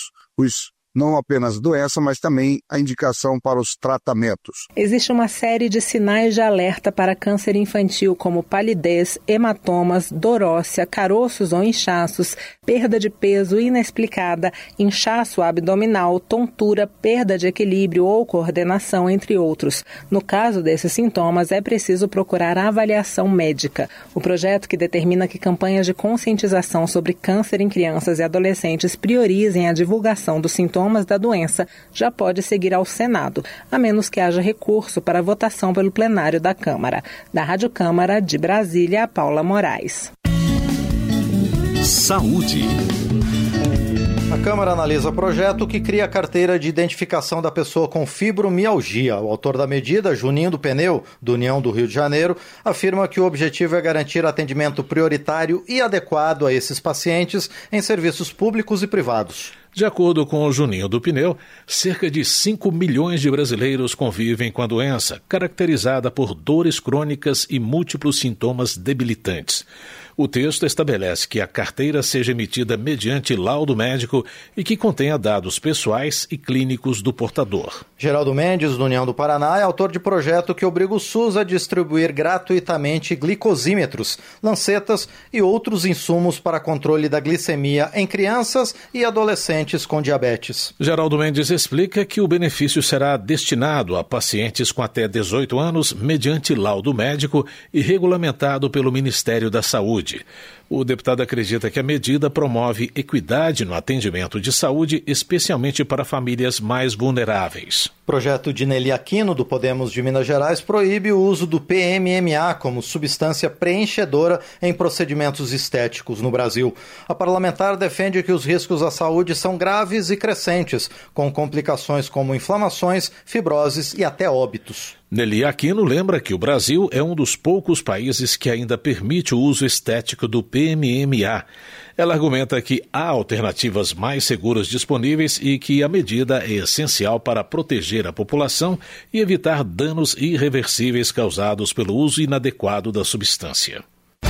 não apenas doença, mas também a indicação para os tratamentos. Existe uma série de sinais de alerta para câncer infantil, como palidez, hematomas, dorócia, caroços ou inchaços, perda de peso inexplicada, inchaço abdominal, tontura, perda de equilíbrio ou coordenação, entre outros. No caso desses sintomas, é preciso procurar a avaliação médica. O projeto, que determina que campanhas de conscientização sobre câncer em crianças e adolescentes priorizem a divulgação dos sintomas da doença, já pode seguir ao Senado, a menos que haja recurso para votação pelo plenário da Câmara. Da Rádio Câmara, de Brasília, Paula Moraes. Saúde. A Câmara analisa projeto que cria a carteira de identificação da pessoa com fibromialgia. O autor da medida, Juninho do Pneu, do União do Rio de Janeiro, afirma que o objetivo é garantir atendimento prioritário e adequado a esses pacientes em serviços públicos e privados. De acordo com o Juninho do Pneu, cerca de 5 milhões de brasileiros convivem com a doença, caracterizada por dores crônicas e múltiplos sintomas debilitantes. O texto estabelece que a carteira seja emitida mediante laudo médico e que contenha dados pessoais e clínicos do portador. Geraldo Mendes, do União do Paraná, é autor de projeto que obriga o SUS a distribuir gratuitamente glicosímetros, lancetas e outros insumos para controle da glicemia em crianças e adolescentes com diabetes. Geraldo Mendes explica que o benefício será destinado a pacientes com até 18 anos mediante laudo médico e regulamentado pelo Ministério da Saúde. O deputado acredita que a medida promove equidade no atendimento de saúde, especialmente para famílias mais vulneráveis. O projeto de Nelly Aquino, do Podemos de Minas Gerais, proíbe o uso do PMMA como substância preenchedora em procedimentos estéticos no Brasil. A parlamentar defende que os riscos à saúde são graves e crescentes, com complicações como inflamações, fibroses e até óbitos. Nelly Aquino lembra que o Brasil é um dos poucos países que ainda permite o uso estético do PMMA. Ela argumenta que há alternativas mais seguras disponíveis e que a medida é essencial para proteger a população e evitar danos irreversíveis causados pelo uso inadequado da substância.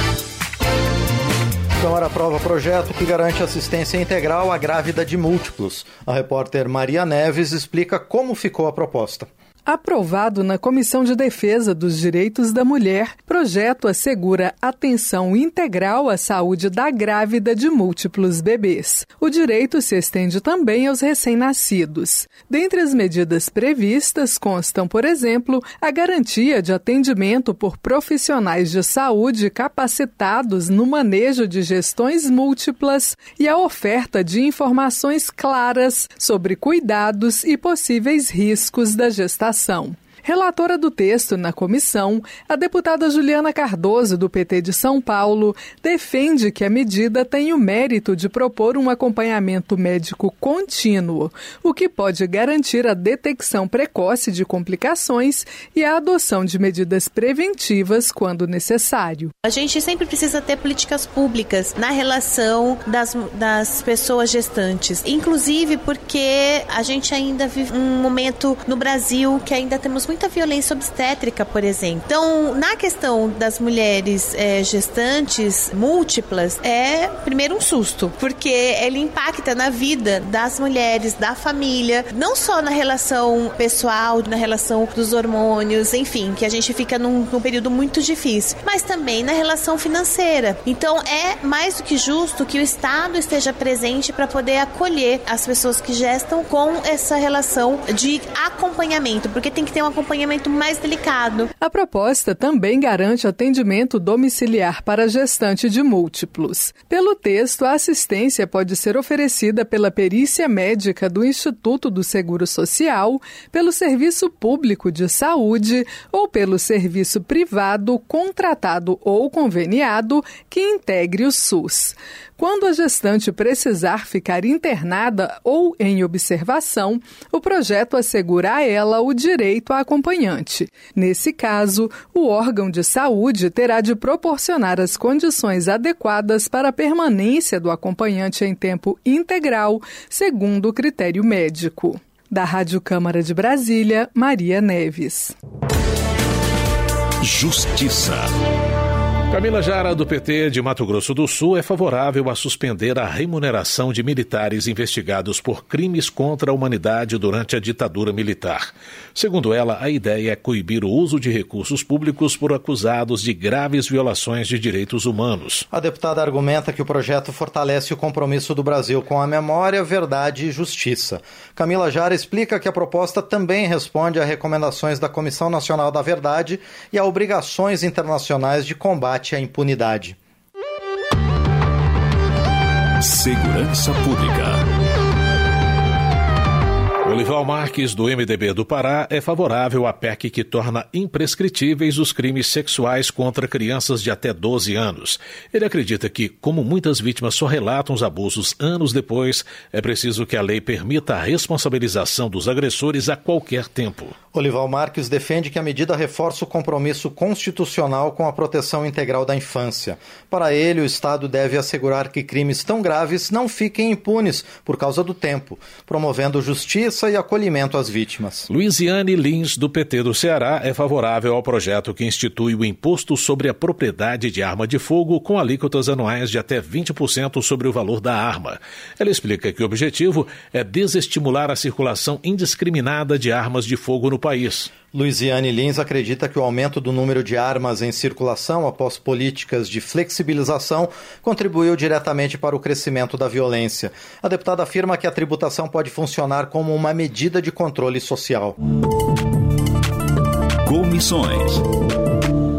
A Câmara aprova projeto que garante assistência integral à grávida de múltiplos. A repórter Maria Neves explica como ficou a proposta. Aprovado na Comissão de Defesa dos Direitos da Mulher, projeto assegura atenção integral à saúde da grávida de múltiplos bebês. O direito se estende também aos recém-nascidos. Dentre as medidas previstas constam, por exemplo, a garantia de atendimento por profissionais de saúde capacitados no manejo de gestões múltiplas e a oferta de informações claras sobre cuidados e possíveis riscos da gestação. Relatora do texto na comissão, a deputada Juliana Cardoso, do PT de São Paulo, defende que a medida tem o mérito de propor um acompanhamento médico contínuo, o que pode garantir a detecção precoce de complicações e a adoção de medidas preventivas quando necessário. A gente sempre precisa ter políticas públicas na relação das pessoas gestantes, inclusive porque a gente ainda vive um momento no Brasil que ainda temos muita violência obstétrica, por exemplo. Então, na questão das mulheres gestantes múltiplas, é primeiro um susto, porque ele impacta na vida das mulheres, da família, não só na relação pessoal, na relação dos hormônios, enfim, que a gente fica num período muito difícil, mas também na relação financeira. Então, é mais do que justo que o Estado esteja presente para poder acolher as pessoas que gestam com essa relação de acompanhamento, porque tem que ter um acompanhamento mais delicado. A proposta também garante atendimento domiciliar para gestante de múltiplos. Pelo texto, a assistência pode ser oferecida pela perícia médica do Instituto do Seguro Social, pelo Serviço Público de Saúde ou pelo serviço privado contratado ou conveniado que integre o SUS. Quando a gestante precisar ficar internada ou em observação, o projeto assegura a ela o direito a acompanhante. Nesse caso, o órgão de saúde terá de proporcionar as condições adequadas para a permanência do acompanhante em tempo integral, segundo o critério médico. Da Rádio Câmara de Brasília, Maria Neves. Justiça. Camila Jara, do PT de Mato Grosso do Sul, é favorável a suspender a remuneração de militares investigados por crimes contra a humanidade durante a ditadura militar. Segundo ela, a ideia é coibir o uso de recursos públicos por acusados de graves violações de direitos humanos. A deputada argumenta que o projeto fortalece o compromisso do Brasil com a memória, verdade e justiça. Camila Jara explica que a proposta também responde a recomendações da Comissão Nacional da Verdade e a obrigações internacionais de combate à impunidade. Segurança Pública. Olival Marques, do MDB do Pará, é favorável à PEC que torna imprescritíveis os crimes sexuais contra crianças de até 12 anos. Ele acredita que, como muitas vítimas só relatam os abusos anos depois, é preciso que a lei permita a responsabilização dos agressores a qualquer tempo. Olival Marques defende que a medida reforça o compromisso constitucional com a proteção integral da infância. Para ele, o Estado deve assegurar que crimes tão graves não fiquem impunes por causa do tempo, promovendo justiça e acolhimento às vítimas. Luiziane Lins, do PT do Ceará, é favorável ao projeto que institui o imposto sobre a propriedade de arma de fogo com alíquotas anuais de até 20% sobre o valor da arma. Ela explica que o objetivo é desestimular a circulação indiscriminada de armas de fogo no país. Luiziane Lins acredita que o aumento do número de armas em circulação após políticas de flexibilização contribuiu diretamente para o crescimento da violência. A deputada afirma que a tributação pode funcionar como uma medida de controle social. Comissões.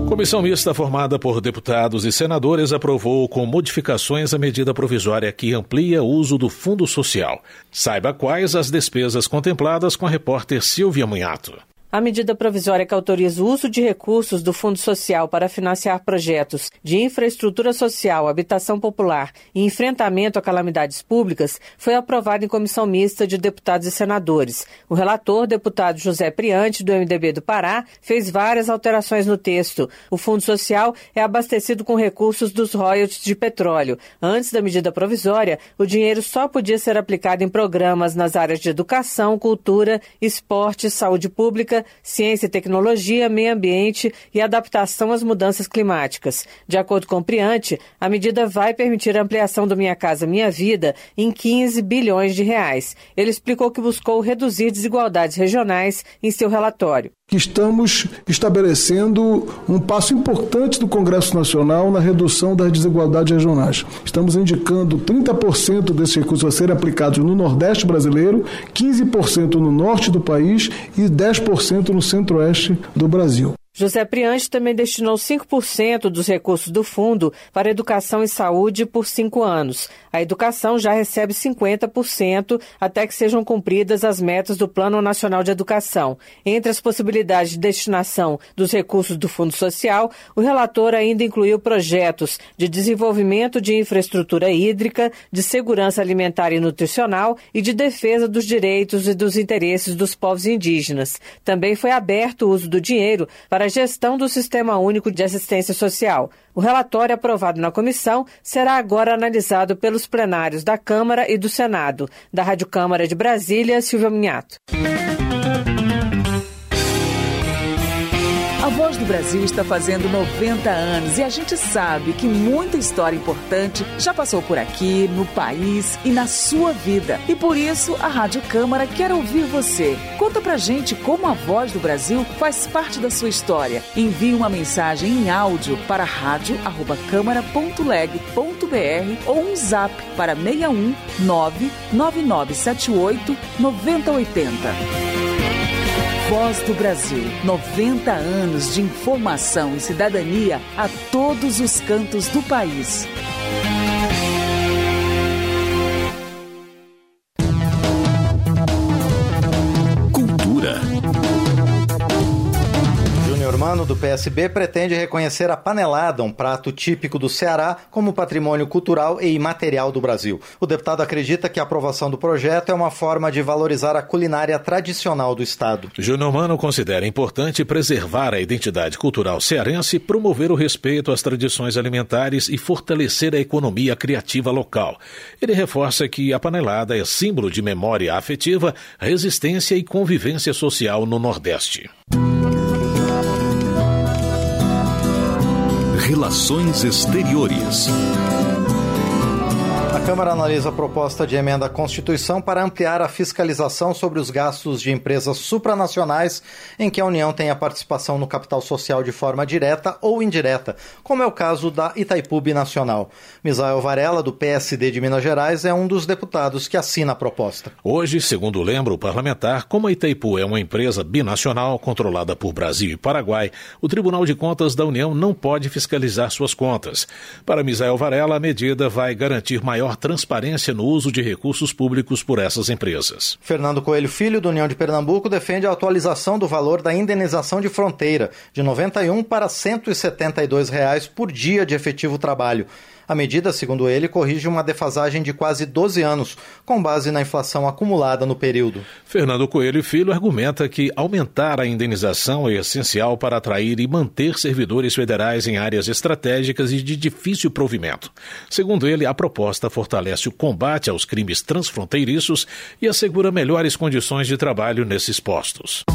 Comissão mista formada por deputados e senadores aprovou com modificações a medida provisória que amplia o uso do Fundo Social. Saiba quais as despesas contempladas com a repórter Silvia Munhato. A medida provisória que autoriza o uso de recursos do Fundo Social para financiar projetos de infraestrutura social, habitação popular e enfrentamento a calamidades públicas foi aprovada em comissão mista de deputados e senadores. O relator, deputado José Priante, do MDB do Pará, fez várias alterações no texto. O Fundo Social é abastecido com recursos dos royalties de petróleo. Antes da medida provisória, o dinheiro só podia ser aplicado em programas nas áreas de educação, cultura, esporte, saúde pública, ciência e tecnologia, meio ambiente e adaptação às mudanças climáticas. De acordo com o Priante, a medida vai permitir a ampliação do Minha Casa Minha Vida em 15 bilhões de reais. Ele explicou que buscou reduzir desigualdades regionais em seu relatório. Estamos estabelecendo um passo importante do Congresso Nacional na redução das desigualdades regionais. Estamos indicando 30% desses recursos a serem aplicados no Nordeste brasileiro, 15% no Norte do país e 10% no Centro-Oeste do Brasil. José Priante também destinou 5% dos recursos do fundo para educação e saúde por 5 anos. A educação já recebe 50% até que sejam cumpridas as metas do Plano Nacional de Educação. Entre as possibilidades de destinação dos recursos do Fundo Social, o relator ainda incluiu projetos de desenvolvimento de infraestrutura hídrica, de segurança alimentar e nutricional e de defesa dos direitos e dos interesses dos povos indígenas. Também foi aberto o uso do dinheiro para a gestão do Sistema Único de Assistência Social. O relatório aprovado na comissão será agora analisado pelos plenários da Câmara e do Senado. Da Rádio Câmara de Brasília, Silvia Munhato. A Voz do Brasil está fazendo 90 anos e a gente sabe que muita história importante já passou por aqui, no país e na sua vida. E por isso, a Rádio Câmara quer ouvir você. Conta pra gente como a Voz do Brasil faz parte da sua história. Envie uma mensagem em áudio para radio@câmara.leg.br ou um zap para 61 99978 9080. Voz do Brasil, 90 anos de informação e cidadania a todos os cantos do país. Cultura. Júnior Mano, do PSB, pretende reconhecer a panelada, um prato típico do Ceará, como patrimônio cultural e imaterial do Brasil. O deputado acredita que a aprovação do projeto é uma forma de valorizar a culinária tradicional do estado. Júnior Mano considera importante preservar a identidade cultural cearense, promover o respeito às tradições alimentares e fortalecer a economia criativa local. Ele reforça que a panelada é símbolo de memória afetiva, resistência e convivência social no Nordeste. Relações Exteriores. A Câmara analisa a proposta de emenda à Constituição para ampliar a fiscalização sobre os gastos de empresas supranacionais em que a União tem a participação no capital social de forma direta ou indireta, como é o caso da Itaipu Binacional. Misael Varela, do PSD de Minas Gerais, é um dos deputados que assina a proposta. Hoje, segundo lembra o parlamentar, como a Itaipu é uma empresa binacional controlada por Brasil e Paraguai, o Tribunal de Contas da União não pode fiscalizar suas contas. Para Misael Varela, a medida vai garantir maior transparência no uso de recursos públicos por essas empresas. Fernando Coelho Filho, do União de Pernambuco, defende a atualização do valor da indenização de fronteira, de R$ 91 para R$ 172 por dia de efetivo trabalho. A medida, segundo ele, corrige uma defasagem de quase 12 anos, com base na inflação acumulada no período. Fernando Coelho Filho argumenta que aumentar a indenização é essencial para atrair e manter servidores federais em áreas estratégicas e de difícil provimento. Segundo ele, a proposta fortalece o combate aos crimes transfronteiriços e assegura melhores condições de trabalho nesses postos.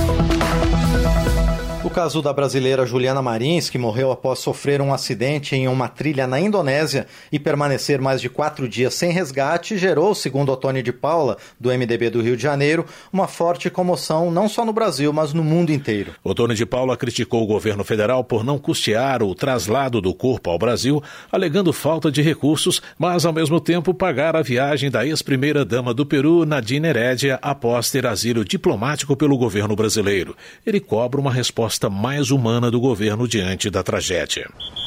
O caso da brasileira Juliana Marins, que morreu após sofrer um acidente em uma trilha na Indonésia e permanecer mais de 4 dias sem resgate, gerou, segundo Otônio de Paula, do MDB do Rio de Janeiro, uma forte comoção não só no Brasil, mas no mundo inteiro. Otônio de Paula criticou o governo federal por não custear o traslado do corpo ao Brasil, alegando falta de recursos, mas ao mesmo tempo pagar a viagem da ex-primeira-dama do Peru, Nadine Heredia, após ter asilo diplomático pelo governo brasileiro. Ele cobra uma resposta resposta mais humana do governo diante da tragédia.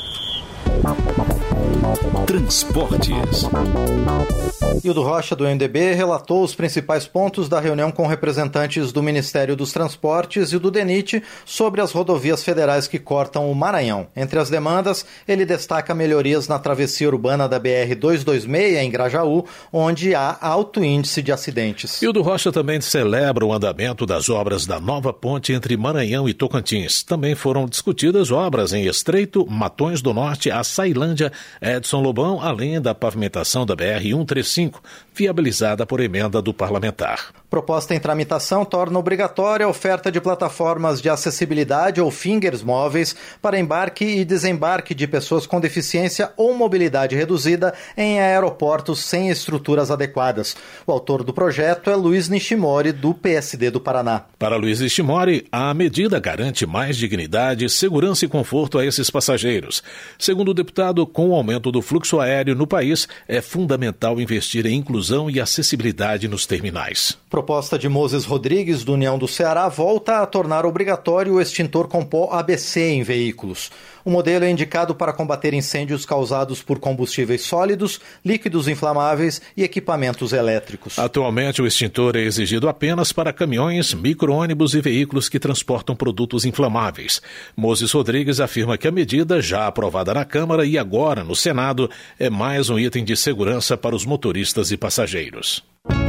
Transportes. Hildo Rocha, do MDB, relatou os principais pontos da reunião com representantes do Ministério dos Transportes e do DENIT sobre as rodovias federais que cortam o Maranhão. Entre as demandas, ele destaca melhorias na travessia urbana da BR-226 em Grajaú, onde há alto índice de acidentes. Hildo Rocha também celebra o andamento das obras da nova ponte entre Maranhão e Tocantins. Também foram discutidas obras em Estreito, Matões do Norte, Açailândia, Edson Lobão, além da pavimentação da BR-135, viabilizada por emenda do parlamentar. Proposta em tramitação torna obrigatória a oferta de plataformas de acessibilidade ou fingers móveis para embarque e desembarque de pessoas com deficiência ou mobilidade reduzida em aeroportos sem estruturas adequadas. O autor do projeto é Luiz Nishimori, do PSD do Paraná. Para Luiz Nishimori, a medida garante mais dignidade, segurança e conforto a esses passageiros. Segundo o deputado, com o aumento do fluxo aéreo no país, é fundamental investir em inclusão e acessibilidade nos terminais. Proposta de Moses Rodrigues, do União do Ceará, volta a tornar obrigatório o extintor com pó ABC em veículos. O modelo é indicado para combater incêndios causados por combustíveis sólidos, líquidos inflamáveis e equipamentos elétricos. Atualmente, o extintor é exigido apenas para caminhões, micro-ônibus e veículos que transportam produtos inflamáveis. Moses Rodrigues afirma que a medida, já aprovada na Câmara e agora no Senado, é mais um item de segurança para os motoristas e passageiros.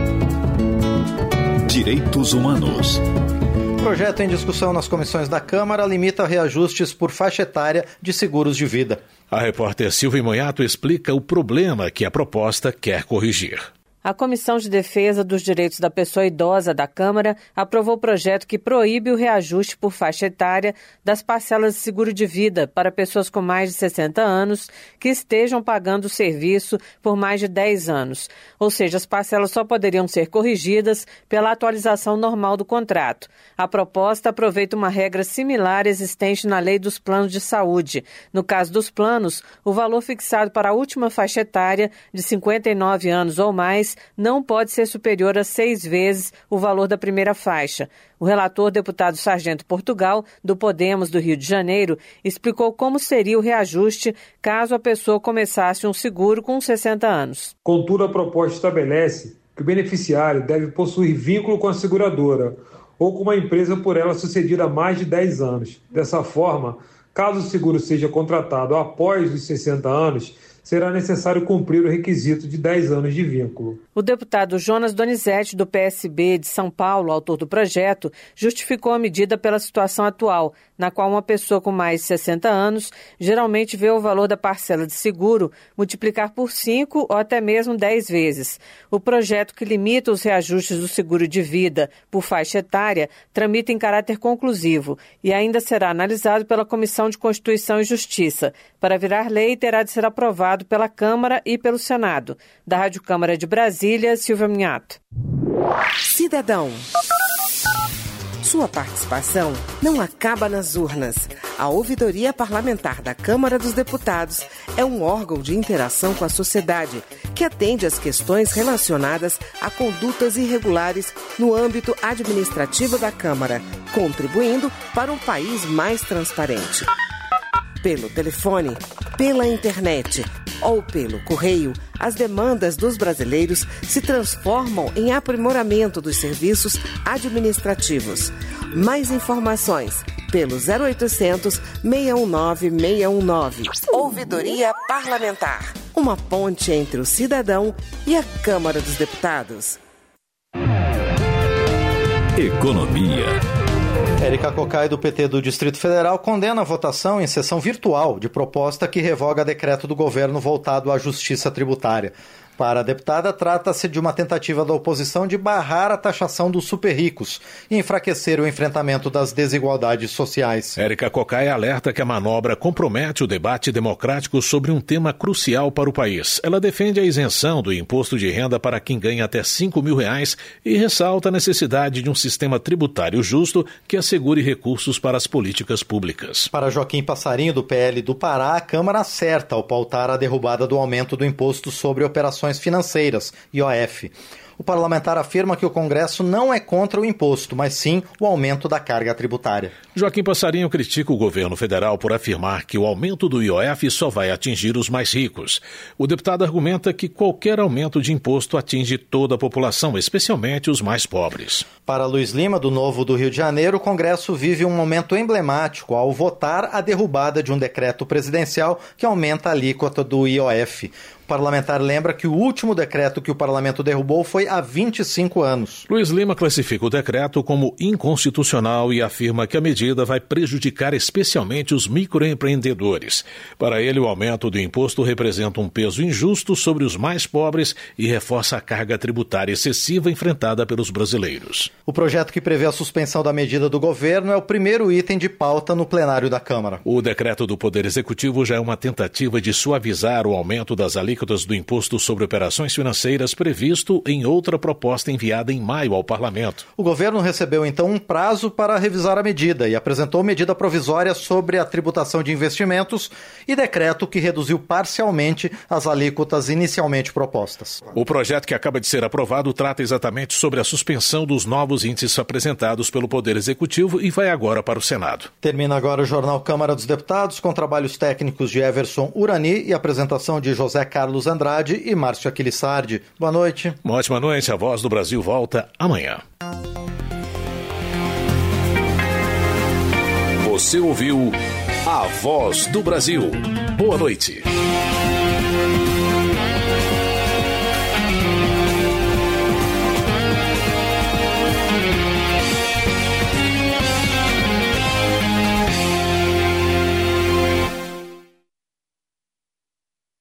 Direitos Humanos. O projeto em discussão nas comissões da Câmara limita reajustes por faixa etária de seguros de vida. A repórter Silvia Monhato explica o problema que a proposta quer corrigir. A Comissão de Defesa dos Direitos da Pessoa Idosa da Câmara aprovou o projeto que proíbe o reajuste por faixa etária das parcelas de seguro de vida para pessoas com mais de 60 anos que estejam pagando o serviço por mais de 10 anos. Ou seja, as parcelas só poderiam ser corrigidas pela atualização normal do contrato. A proposta aproveita uma regra similar existente na Lei dos Planos de Saúde. No caso dos planos, o valor fixado para a última faixa etária de 59 anos ou mais não pode ser superior a 6 vezes o valor da primeira faixa. O relator, deputado Sargento Portugal, do Podemos do Rio de Janeiro, explicou como seria o reajuste caso a pessoa começasse um seguro com 60 anos. Contudo, a proposta estabelece que o beneficiário deve possuir vínculo com a seguradora ou com uma empresa por ela sucedida há mais de 10 anos. Dessa forma, caso o seguro seja contratado após os 60 anos, será necessário cumprir o requisito de 10 anos de vínculo. O deputado Jonas Donizete, do PSB de São Paulo, autor do projeto, justificou a medida pela situação atual, na qual uma pessoa com mais de 60 anos geralmente vê o valor da parcela de seguro multiplicar por 5 ou até mesmo 10 vezes. O projeto que limita os reajustes do seguro de vida por faixa etária tramita em caráter conclusivo e ainda será analisado pela Comissão de Constituição e Justiça. Para virar lei, terá de ser aprovado pela Câmara e pelo Senado. Da Rádio Câmara de Brasília, Silvia Minhato. Cidadão. Sua participação não acaba nas urnas. A Ouvidoria Parlamentar da Câmara dos Deputados é um órgão de interação com a sociedade que atende às questões relacionadas a condutas irregulares no âmbito administrativo da Câmara, contribuindo para um país mais transparente. Pelo telefone, pela internet ou pelo correio, as demandas dos brasileiros se transformam em aprimoramento dos serviços administrativos. Mais informações pelo 0800 619 619. Ouvidoria Parlamentar. Uma ponte entre o cidadão e a Câmara dos Deputados. Economia. Érica Cocai, do PT do Distrito Federal, condena a votação em sessão virtual de proposta que revoga decreto do governo voltado à justiça tributária. Para a deputada, trata-se de uma tentativa da oposição de barrar a taxação dos super-ricos e enfraquecer o enfrentamento das desigualdades sociais. Érica Cocai alerta que a manobra compromete o debate democrático sobre um tema crucial para o país. Ela defende a isenção do imposto de renda para quem ganha até R$5 mil e ressalta a necessidade de um sistema tributário justo que assegure recursos para as políticas públicas. Para Joaquim Passarinho, do PL do Pará, a Câmara acerta ao pautar a derrubada do aumento do imposto sobre operações financeiras, IOF. O parlamentar afirma que o Congresso não é contra o imposto, mas sim o aumento da carga tributária. Joaquim Passarinho critica o governo federal por afirmar que o aumento do IOF só vai atingir os mais ricos. O deputado argumenta que qualquer aumento de imposto atinge toda a população, especialmente os mais pobres. Para Luiz Lima, do Novo do Rio de Janeiro, o Congresso vive um momento emblemático ao votar a derrubada de um decreto presidencial que aumenta a alíquota do IOF. O parlamentar lembra que o último decreto que o parlamento derrubou foi há 25 anos. Luiz Lima classifica o decreto como inconstitucional e afirma que a medida vai prejudicar especialmente os microempreendedores. Para ele, o aumento do imposto representa um peso injusto sobre os mais pobres e reforça a carga tributária excessiva enfrentada pelos brasileiros. O projeto que prevê a suspensão da medida do governo é o primeiro item de pauta no plenário da Câmara. O decreto do Poder Executivo já é uma tentativa de suavizar o aumento das alíquotas do Imposto sobre Operações Financeiras previsto em outra proposta enviada em maio ao Parlamento. O governo recebeu então um prazo para revisar a medida e apresentou medida provisória sobre a tributação de investimentos e decreto que reduziu parcialmente as alíquotas inicialmente propostas. O projeto que acaba de ser aprovado trata exatamente sobre a suspensão dos novos índices apresentados pelo Poder Executivo e vai agora para o Senado. Termina agora o Jornal Câmara dos Deputados com trabalhos técnicos de Everson Urani e apresentação de José Carlos Andrade e Márcio Aquilissardi. Boa noite. Uma ótima noite. A Voz do Brasil volta amanhã. Você ouviu A Voz do Brasil. Boa noite.